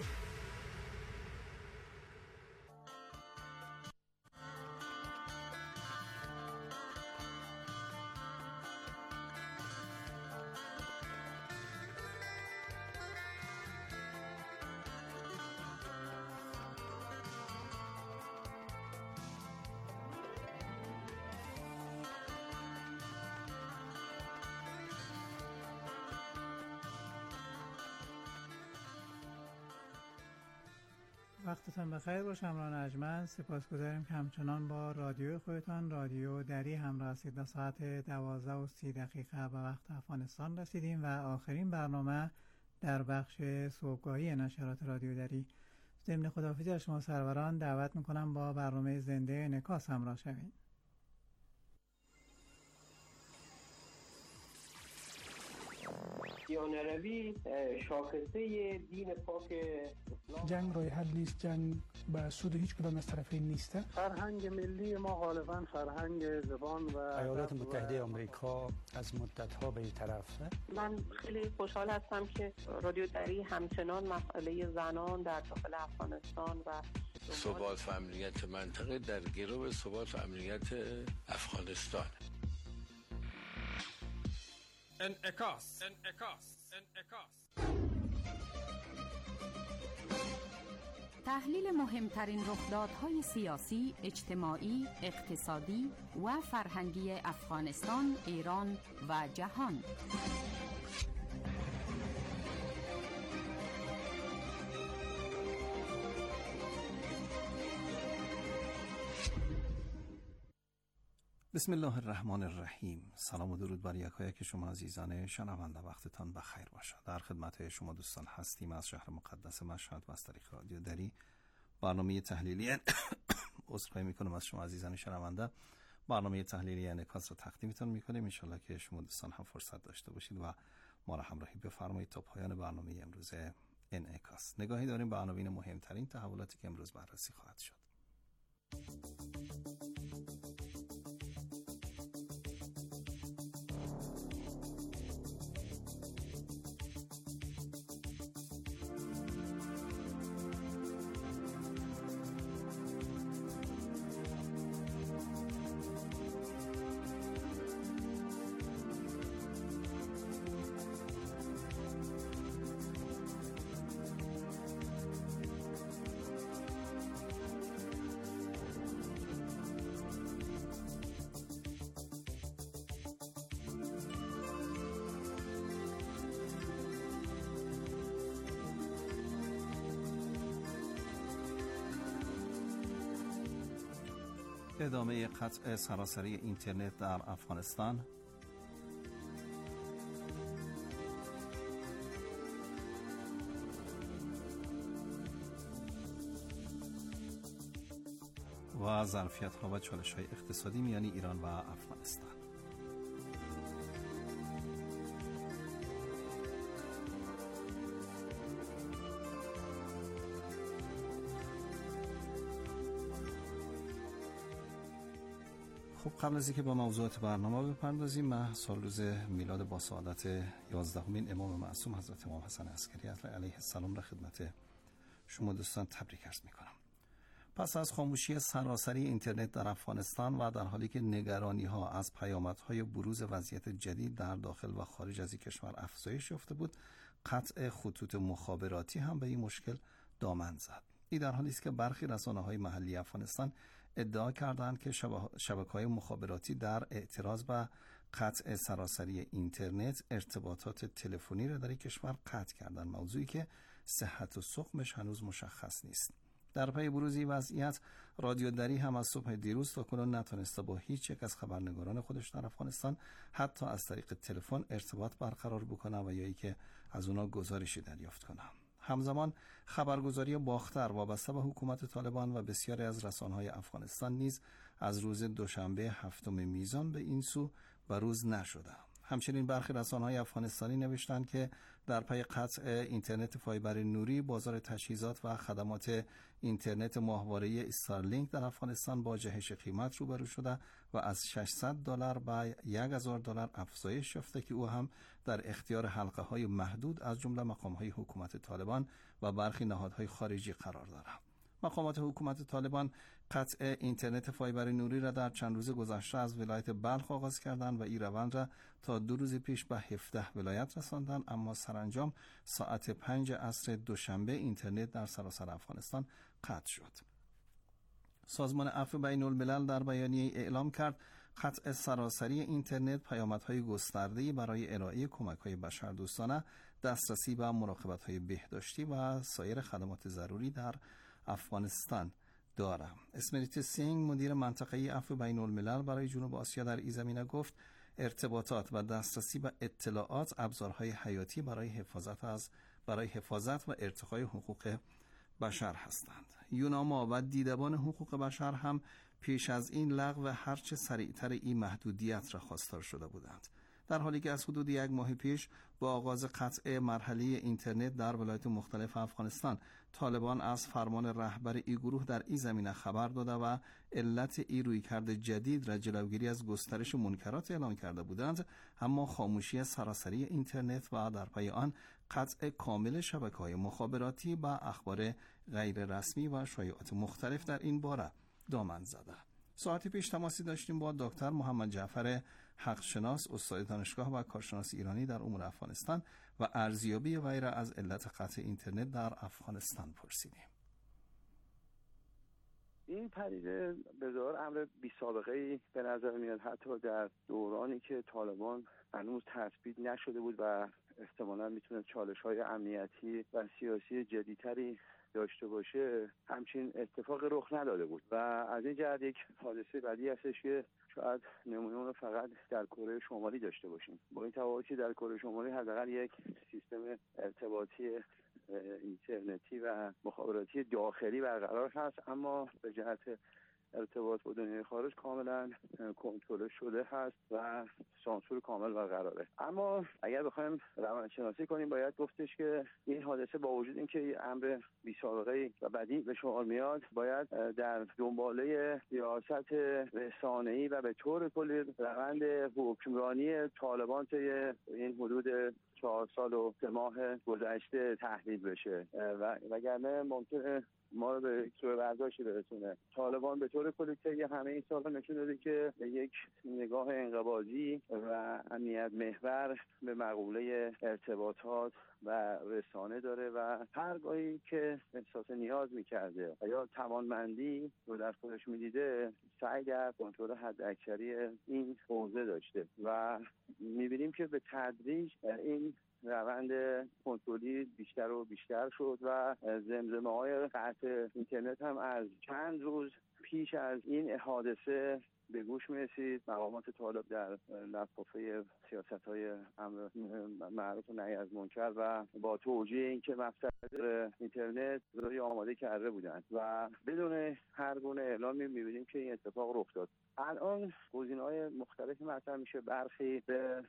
وقتتان بخیر باشه همراهان ارجمند. سپاسگزاریم که همچنان با رادیو خودتان رادیو دری همراه هستید. به ساعت 12:30 به وقت افغانستان رسیدیم و آخرین برنامه در بخش صبحگاهی نشرات رادیو دری ضمن خداحافظی از شما سروران دعوت میکنم با برنامه زنده انعکاس همراه شوید. دیانروی شاخصه دین پاک اسلام. جنگ راه حل نیست، جنگ به سود هیچ کدام از طرفین نیست. فرهنگ ملی ما غالبا فرهنگ زبان و ایالات متحده آمریکا از مدت‌ها به این طرف. من خیلی خوشحال هستم که رادیو دری همچنان مسئله زنان در داخل افغانستان و ثبات و امنیت منطقه در گرو ثبات و امنیت افغانستان. انعکاس. تحلیل مهمترین رخدادهای سیاسی، اجتماعی، اقتصادی و فرهنگی افغانستان، ایران و جهان. بسم الله الرحمن الرحیم. سلام و درود بر یکایک شما عزیزان شنونده، وقتتان بخیر باشد. در خدمت شما دوستان هستیم از شهر مقدس مشهد و از طریق رادیو دری برنامه تحلیلی عذرخواهی میکنم از شما عزیزان شنونده، برنامه تحلیلی انعکاس رو تقدیمتون میکنیم. ان شاءالله که شما دوستان هم فرصت داشته باشید و ما را همراهی بفرمایید تا پایان برنامه امروز انعکاس. نگاهی داریم به عناوین مهمترین تحولاتی که امروز بررسی خواهد شد. ادامه قطع سراسری اینترنت در افغانستان. و ظرفیت‌ها و چالش‌های اقتصادی میان ایران و افغانستان. خب قبل از اینکه با موضوعات برنامه بپردازیم، من سال روز میلاد با سعادت 11مین امام معصوم حضرت امام حسن عسکری علیه السلام را خدمت شما دوستان تبریک عرض می‌کنم. پس از خاموشی سراسری اینترنت در افغانستان و در حالی که نگرانی‌ها از پیامدهای بروز وضعیت جدید در داخل و خارج از این کشور افزایش یافته بود، قطع خطوط مخابراتی هم به این مشکل دامن زد. این در حالی است که برخی رسانه‌های محلی افغانستان ادعا کردند که شبکه‌های مخابراتی در اعتراض به قطع سراسری اینترنت ارتباطات تلفنی را در این کشور قطع کردند، موضوعی که صحت و سقمش هنوز مشخص نیست. در پی بروز این وضعیت، رادیو دری هم از صبح دیروز تا کنون نتونسته با هیچ یک از خبرنگاران خودش در افغانستان حتی از طریق تلفن ارتباط برقرار بکنه و یا اینکه از اونا گزارشی دریافت کنه. همزمان خبرگزاری باختر وابسته به حکومت طالبان و بسیاری از رسانه‌های افغانستان نیز از روز دوشنبه 7 میزان به این سو بروز نشده. همچنین برخی رسانه‌های افغانستانی نوشتند که در پی قطع اینترنت فایبر نوری، بازار تجهیزات و خدمات اینترنت ماهواره استارلینک در افغانستان با جهش قیمت روبرو شده و از $600 به $1000 افزایش یافته که او هم در اختیار حلقه‌های محدود از جمله مقام‌های حکومت طالبان و برخی نهادهای خارجی قرار دارد. مقامات حکومت طالبان قطع اینترنت فایبر نوری را در چند روز گذشته از ولایت بلخ آغاز کردند و این روند را تا 2 روز پیش به 17 ولایت رساندند، اما سرانجام ساعت 5 عصر دوشنبه اینترنت در سراسر افغانستان قطع شد. سازمان عفو بین الملل در بیانیه اعلام کرد قطع سراسری اینترنت پیامدهای گسترده‌ای برای ارائه کمک‌های بشردوستانه، دسترسی به مراقبت‌های بهداشتی و سایر خدمات ضروری در افغانستان دارم. اسمریت سینگ، مدیر منطقه‌ای عفو بین الملل برای جنوب آسیا، در این زمینه گفت ارتباطات و دسترسی به اطلاعات ابزارهای حیاتی برای حفاظت و ارتقای حقوق بشر هستند. یوناما و دیدبان حقوق بشر هم پیش از این لغو هرچه سریعتر این محدودیت را خواستار شده بودند، در حالی که از حدود 1 ماه پیش با آغاز قطع مرحله اینترنت در ولایات مختلف افغانستان، طالبان از فرمان رهبر این گروه در این زمینه خبر داده و علت این رویکرد جدید را جلوگیری از گسترش منکرات اعلام کرده بودند، اما خاموشی سراسری اینترنت و در پی آن قطع کامل شبکه‌های مخابراتی و اخبار غیر رسمی و شایعات مختلف در این باره دامن زده. ساعتی پیش تماسی داشتیم با دکتر محمد جعفر حقشناس، استاد دانشگاه و کارشناس ایرانی در امور افغانستان و ارزیابی وی را از علت قطع اینترنت در افغانستان پرسیدیم. این پدیده به ظاهر امر بی سابقه ای به نظر میاد، حتی در دورانی که طالبان هنوز تثبیت نشده بود و احتمالاً میتونه چالش‌های امنیتی و سیاسی جدیدتری داشته باشه، همچین اتفاق رخ نداده بود و از این جهت یک حادثه بدی هستش که شاید نمونه فقط در کره شمالی داشته باشیم، با این تفاوت که در کره شمالی حداقل یک سیستم ارتباطی اینترنتی و مخابراتی داخلی برقرار هست، اما به جهت ارتباط با دنیای خارج کاملا کنترل شده هست و سانسور کامل برقراره. اما اگر بخوایم روانشناسی کنیم باید گفتش که این حادثه با وجود اینکه امر بی سابقه و بدی به شمار میاد، باید در دنباله سیاست رسانه‌ای و به طور کلی روند حکمرانی طالبان طی این حدود 4 سال و 3 ماه گذشته تحلیل بشه و وگرنه ممکنه ما رو به سوء برداشتی برسونه. طالبان به طور کلی طی همه این سال‌ها نشون داده که یک نگاه انقباضی و امنیت محور به مقوله ارتباطات و رسانه داره و هر گاهی که احساس نیاز می‌کرده یا توانمندی رو در خودش می‌دیده، سعی در کنترل حداکثری این حوزه داشته و می‌بینیم که به تدریج این روند کنترلی بیشتر و بیشتر شد و زمزمه‌های قطع اینترنت هم از چند روز پیش از این حادثه به گوش می‌رسید. مقامات طالب در لفافه سیاست‌های امر معروف و نهی از منکر و با توجیه اینکه مفسد اینترنت روی آماده کرده بودند و بدون هر گونه اعلامی می‌بینیم که این اتفاق رخ داد. الان گزینه‌های مختلفی مطرح میشه، برخی به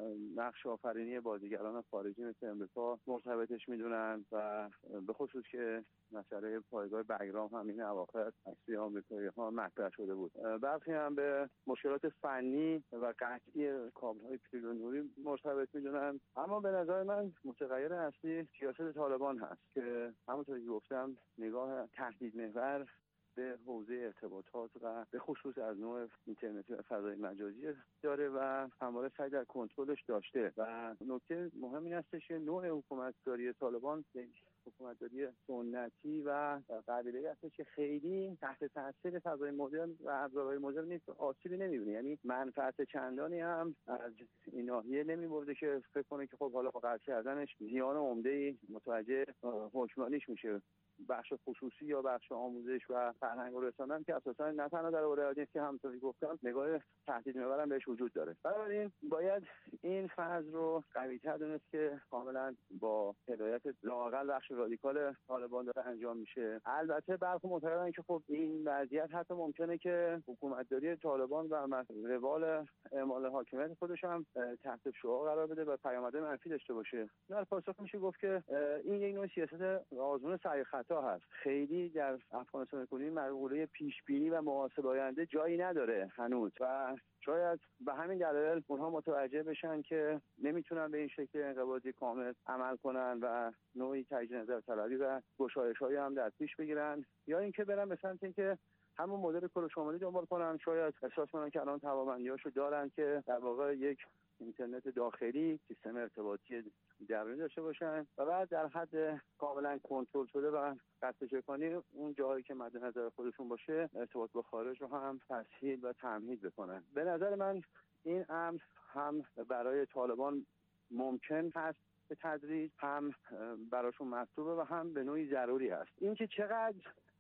نقش آفرینی بازیگران خارجی مثل امریکا مرتبطش میدونن و به خصوص که مسئله پایگاه بگرام هم این اواخر از سوی آمریکایی‌ها مطرح شده بود. برخی هم به مشکلات فنی و قطعی کابل‌های پیرونوری مرتبط میدونن، اما به نظر من متغیر اصلی سیاست طالبان هست که همونطور که گفتم نگاه تهدید محور به حوزه ارتباطات و به خصوص از نوع اینترنتی و فضای مجازی داره و همواره سعی در کنترلش داشته و نکته مهم این هستش که نوع حکومتداری طالبان حکومتداری سنتی و قبیله‌ای هستش که خیلی تحت تاثیر فضای مدرن و ابزارهای مدرن نیست، آسیبی نمی‌بینه، یعنی منفعت چندانی هم از این ناحیه نمی‌برده که فکر کنه که خب حالا با قطع کردنش زیان عمده‌ای متوجه حکمرانیش میشه. بخش خصوصی یا بخش آموزش و فرهنگ و رسانه که اساسا نه تنها در اورد که همونطوری گفتم نگاه تهدید محور هم بهش وجود داره. بنابراین باید این فرض رو قوی‌تر دونست که کاملا با هدایت لااقل بخش رادیکال طالبان داره انجام میشه. البته برخی معتقدن که خب این وضعیت حتی ممکنه که حکومتداری طالبان و روال اعمال حاکمیت خودش هم تحت شعاع قرار بده و پیامدهای منفی داشته باشه. در پاسخ میشه گفت که این یک نوع سیاست آزمون سعی خطا هست. خیلی در افغانستان کنونی مقوله پیش بینی و محاسبه آینده جایی نداره هنوز و شاید به همین دلایل اونها متوجه بشن که نمیتونن به این شکل انقباضی کامل عمل کنن و نوعی تجدید نظر طلبی و گشایش‌هایی هم در پیش بگیرن، یا اینکه برن به سمت اینکه همون مدل کره شمالی دنبال کنن. شاید احساس کنن که الان توانمندیاشو دارن که در واقع یک اینترنت داخلی، سیستم ارتباطی درونی داشته باشن و بعد در حد کاملا کنترل شده و قطع چکانی اون جاهایی که مد نظر خودشون باشه ارتباط با خارج رو هم تسهیل و تمهید بکنن. به نظر من این امر هم برای طالبان ممکن هست به تدریج، هم براشون مطلوبه و هم به نوعی ضروری است. اینکه چقدر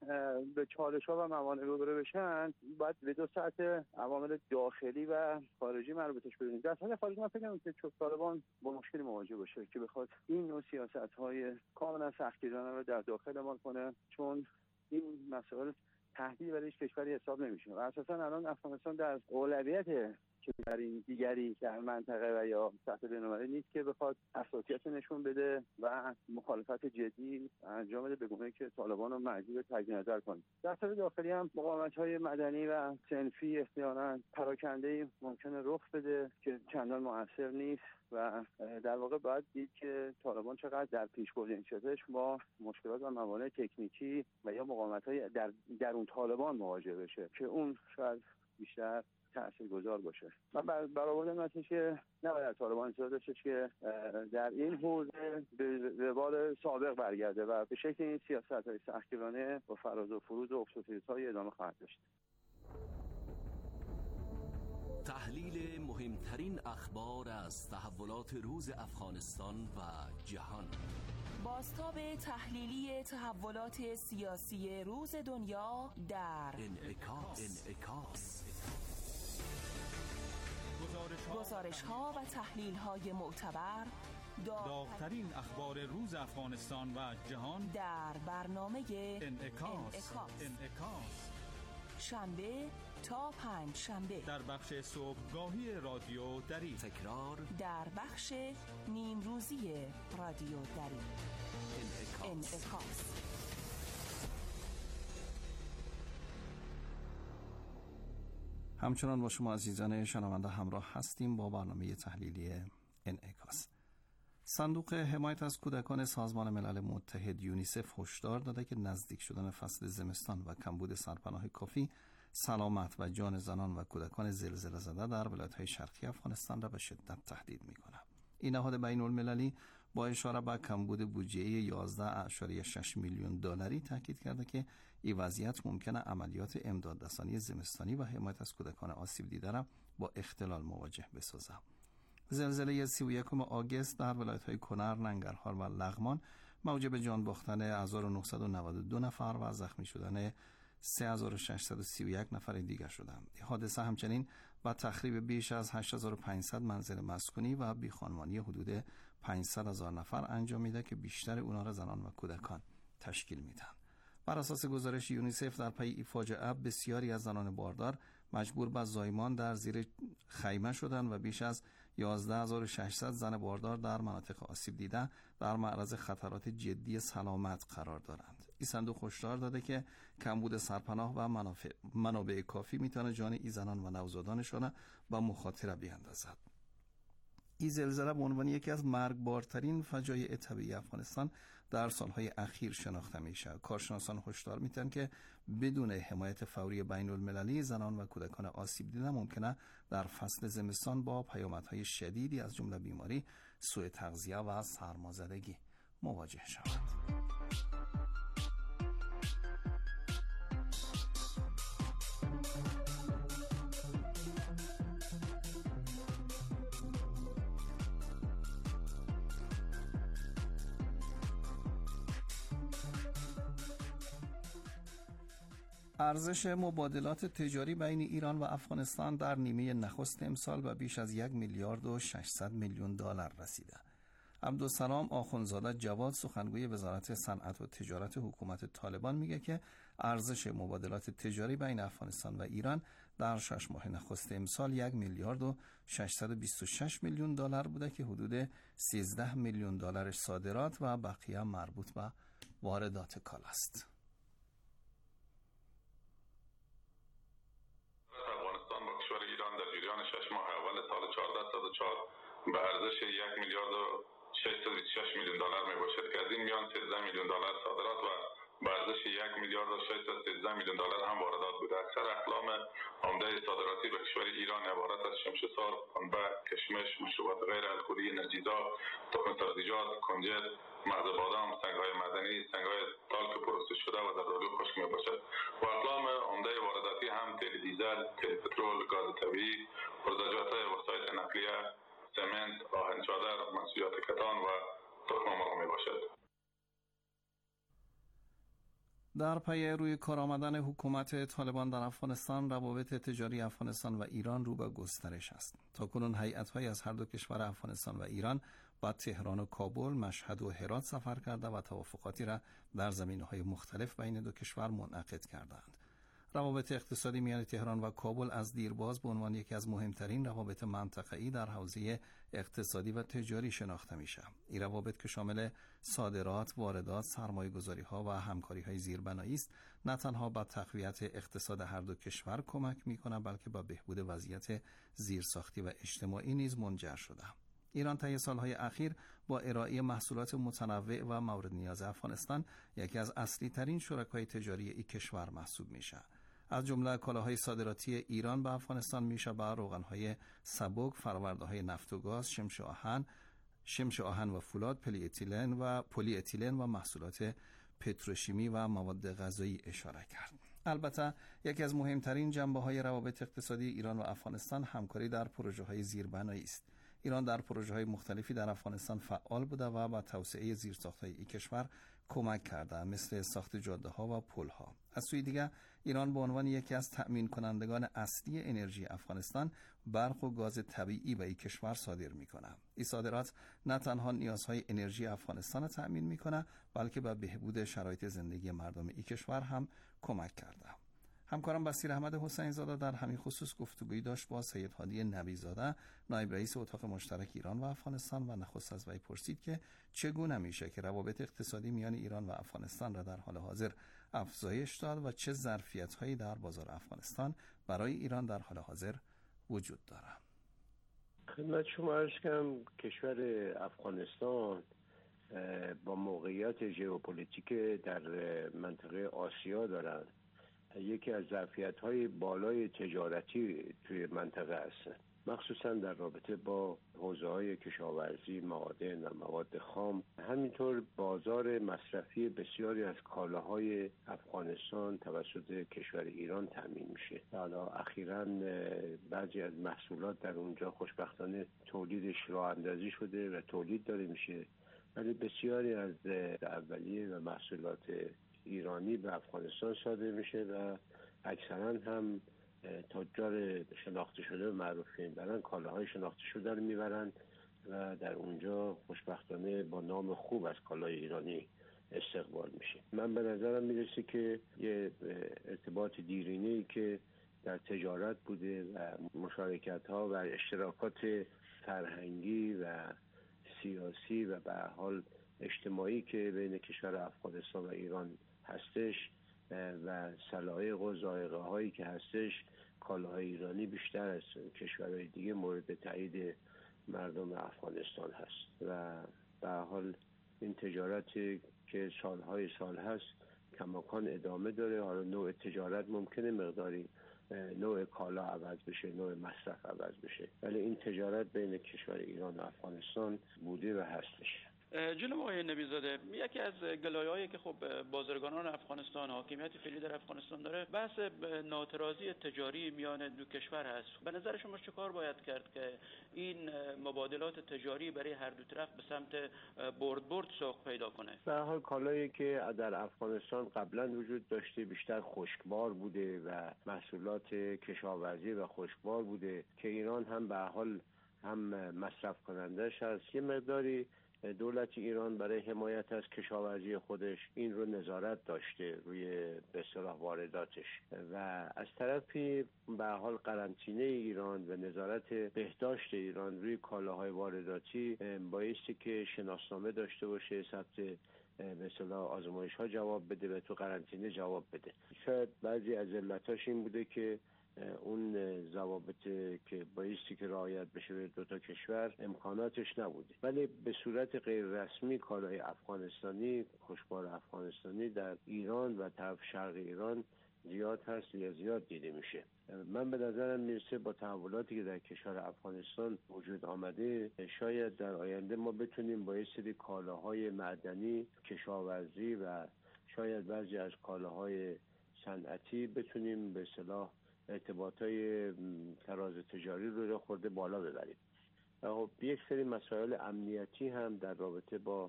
به چالش‌ها و موانع روبرو بشن باید به دو سطح عوامل داخلی و خارجی مربوطش بدونیم. در سطح خارجی من فکر می‌کنم که طالبان با مشکلی مواجه باشه که بخواد این نوع سیاست‌های کاملا سختگیرانه رو در داخل اعمال کنه، چون این مسائل تهدید برای هیچ کشوری حساب نمیشه و اساساً الان افغانستان در اولویت که در این دیگری در منطقه و یا سطح بین‌المللی نیست که بخواد حساسیت نشون بده و مخالفت جدی انجام بده به گونه‌ای که طالبان رو مجبور تجدید نظر کنه. در سطح داخلی هم مقاومت‌های مدنی و صنفی احتمالاً پراکنده‌ای ممکنه رخ بده که چندان مؤثر نیست و در واقع باید دید که طالبان چقدر در پیشبرد انشاتش با مشکلات و موانع تکنیکی و یا مقاومت‌های درون طالبان مواجه بشه که اون شاید بیشتر تاثیرگذار باشه. من برآوردم مثل که نباید طالبان انتظار داشتش که در این حوزه به روال سابق برگرده و به شکل این سیاست‌های سختگیرانه با فراز و فرود و افسوس‌های ادامه خواهد داشت. تحلیل مهمترین اخبار از تحولات روز افغانستان و جهان. بازتاب تحلیلی تحولات سیاسی روز دنیا در انعکاس. گزارش‌ها و تحلیل‌های معتبر، داغ‌ترین اخبار روز افغانستان و جهان در برنامه انعکاس. شنبه تا پنج شنبه در بخش صبحگاهی رادیو دری، تکرار در بخش نیم روزی رادیو دری. انعکاس. همچنان با شما عزیزان شنونده همراه هستیم با برنامه تحلیلی انعکاس. صندوق حمایت از کودکان سازمان ملل متحد یونیسف هشدار داده که نزدیک شدن فصل زمستان و کمبود سرپناه کافی سلامت و جان زنان و کودکان زلزله زده در ولایت‌های شرقی افغانستان را به شدت تهدید می‌کند. این نهاد بین‌المللی با اشاره به کمبود بودجه 11.6 میلیون دلاری تاکید کرده که این وضعیت ممکنه عملیات امدادرسانی زمستانی و حمایت از کودکان آسیب دیده را با اختلال مواجه بسازه. زلزله 31 آگوست در ولایت‌های کنر، ننگرهار و لغمان موجب جان باختن 1992 نفر و زخمی شدن 3631 نفر دیگر شدند. حادثه همچنین با تخریب بیش از 8500 منزل مسکونی و بیخانمانی حدود 500,000 نفر انجام میده که بیشتر اونا را زنان و کودکان تشکیل میدن. بر اساس گزارش یونیسف در پی این فاجعه بسیاری از زنان باردار مجبور به زایمان در زیر خیمه شدند و بیش از 11600 زن باردار در مناطق آسیب دیده در معرض خطرات جدی سلامت قرار دارند. این صندوق هشدار داده که کمبود سرپناه و منابع کافی میتونه جان این زنان و نوزادانشان به مخاطره بیاندازد. این زلزله به عنوان یکی از مرگبارترین فجایع طبیعی افغانستان در سالهای اخیر شناخته میشه. کارشناسان هشدار میدن که بدون حمایت فوری بین المللی زنان و کودکان آسیب دیده ممکنه در فصل زمستان با پیامدهای شدیدی از جمله بیماری، سوء تغذیه و سرمازدگی مواجه شود. ارزش مبادلات تجاری بین ایران و افغانستان در نیمه نخست امسال به بیش از 1 میلیارد و 600 میلیون دلار رسیده. عبدالسلام آخوندزاده جواد، سخنگوی وزارت صنعت و تجارت حکومت طالبان، میگه که ارزش مبادلات تجاری بین افغانستان و ایران در 6 ماه نخست امسال 1 میلیارد و 626 میلیون دلار بوده که حدود 13 میلیون دلارش صادرات و بقیه مربوط به واردات کالا است. به ارزش 1 میلیارد و 626 میلیون دلار می باشد که از این میان 13 میلیون دلار صادرات و به ارزش 1 میلیارد و 613 میلیون دلار هم واردات بوده. اکثر اقلام عمده صادراتی به کشور ایران عبارت از شمشسار، پنبه، کشمش، مشروبات غیر الکلی، نرجیزات، تخم سبزیجات، کنجد، مغز بادام، سنگ‌های معدنی، سنگ‌های تالک پروسس شده و زردآلو خشک می باشد. و اقلام عمده وارداتی هم تیل دیزل، تیل پترول، گاز طبیعی، خودروسازات، وسایل نقلیه، سمنت، آهن چادر، محصولات کتان و تخم مرغ می باشد. در پی روی کار آمدن حکومت طالبان در افغانستان، روابط تجاری افغانستان و ایران رو به گسترش است. تاکنون هیئت‌هایی از هر دو کشور افغانستان و ایران با تهران و کابل، مشهد و هرات سفر کرده و توافقاتی را در زمینه‌های مختلف بین دو کشور منعقد کردند. روابط اقتصادی میان تهران و کابل از دیرباز به عنوان یکی از مهمترین روابط منطقه‌ای در حوزه اقتصادی و تجاری شناخته میشه. این روابط که شامل صادرات، واردات، سرمایه‌گذاری‌ها و همکاری‌های زیربنایی است، نه تنها به تقویت اقتصاد هر دو کشور کمک می‌کند، بلکه به بهبود وضعیت زیرساختی و اجتماعی نیز منجر شده. ایران طی سالهای اخیر با ارائه محصولات متنوع و مورد نیاز افغانستان یکی از اصلی ترین شرکای تجاری این کشور محسوب میشه. از جمله کالاهای صادراتی ایران به افغانستان میشه به روغن‌های سبک، فرورده‌های نفت و گاز، شمش آهن و فولاد، پلی اتیلن و محصولات پتروشیمی و مواد غذایی اشاره کرد. البته یکی از مهمترین جنبه‌های روابط اقتصادی ایران و افغانستان همکاری در پروژه‌های زیربنایی است. ایران در پروژه‌های مختلفی در افغانستان فعال بوده و به توسعه زیرساخت‌های این کشور کمک کرده، مثل ساخت جاده‌ها و پل‌ها. از سوی دیگر ایران به عنوان یکی از تأمین کنندگان اصلی انرژی افغانستان برق و گاز طبیعی به این کشور صادر می‌کنه. این صادرات نه تنها نیازهای انرژی افغانستان را تأمین می‌کنه، بلکه به بهبود شرایط زندگی مردم این کشور هم کمک کرده. همکارم بصیر احمد حسین زاده در همین خصوص گفتگویی داشت با سید هادی نبی زاده، نایب رئیس اتاق مشترک ایران و افغانستان، و نخست از وی پرسید که چگونه میشه که روابط اقتصادی میان ایران و افغانستان را در حال حاضر افزایش داد و چه ظرفیت‌هایی در بازار افغانستان برای ایران در حال حاضر وجود دارد. خدمت شما عرض کنم کشور افغانستان با موقعیت ژئوپلیتیک در منطقه آسیا دارند. یکی از ظرفیت‌های بالای تجارتی توی منطقه است، مخصوصا در رابطه با حوزه‌های کشاورزی، معادن و مواد خام. همینطور بازار مصرفی بسیاری از کالاهای افغانستان توسط کشور ایران تامین میشه. حالا اخیراً بعضی از محصولات در اونجا خوشبختانه تولیدش راه اندازی شده و تولید داره میشه، ولی بسیاری از اولیه و محصولات ایرانی به افغانستان صادر میشه و اکثرا هم تجار شناخته شده و معروفین دارن کالاهای شناخته شده رو میبرن و در اونجا خوشبختانه با نام خوب از کالای ایرانی استقبال میشه. من به نظرم میرسه که یه ارتباط دیرینه‌ای که در تجارت بوده و مشارکت ها و اشتراکات فرهنگی و سیاسی و به هر حال اجتماعی که بین کشور افغانستان و ایران هستش و سلایق و ذائقه هایی که هستش، کالاهای ایرانی بیشتر از کشورهای دیگه مورد تایید مردم افغانستان هست و به هر حال این تجارتی که سالهای سال هست کماکان ادامه داره. حالا نوع تجارت ممکنه مقداری نوع کالا عوض بشه، نوع مصرف عوض بشه، ولی این تجارت بین کشور ایران و افغانستان بوده و هستش. جناب آقای نبی زاده، یکی از گلایه‌هایی که خب بازرگانان افغانستان، حاکمیت فعلی در افغانستان داره، بحث ناترازی تجاری میان دو کشور هست. به نظر شما چه کار باید کرد که این مبادلات تجاری برای هر دو طرف به سمت برد سوق پیدا کنه؟ به هر حال کالایی که در افغانستان قبلا وجود داشته بیشتر خشکبار بوده و محصولات کشاورزی و خشکبار بوده که ایران هم به هر حال هم مصرف کنندش هست. یه مقداری دولت ایران برای حمایت از کشاورزی خودش این رو نظارت داشته روی به اصطلاح وارداتش و از طرفی به هر حال قرنطینه ایران و نظارت بهداشت ایران روی کالاهای وارداتی بایستی که شناسنامه داشته باشه، ثبت به اصطلاح آزمایش ها جواب بده و تو قرنطینه جواب بده. شاید بعضی از علتاش این بوده که اون ضوابط که بایستی که رعایت بشه به دو تا کشور امکاناتش نبوده، ولی به صورت غیر رسمی کالای افغانستانی، خشکبار افغانستانی در ایران و طرف شرق ایران زیاد هست یا زیاد دیده میشه. من به نظرم میرسه با تحولاتی که در کشور افغانستان وجود آمده شاید در آینده ما بتونیم با یه سری کالاهای معدنی، کشاورزی و شاید بعضی از کالاهای صنعتی بتونیم به اصطلاح ارتباطای تراز تجاری رو خورده بالا ببریم. یک سری مسائل امنیتی هم در رابطه با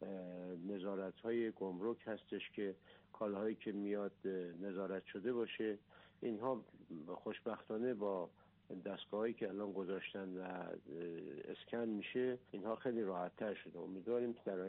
نظارت‌های گمرک هستش که کالاهایی که میاد نظارت شده باشه. اینها خوشبختانه با دستگاهایی که الان گذاشتن و اسکن میشه، اینها خیلی راحت‌تر شده. امیدواریم که در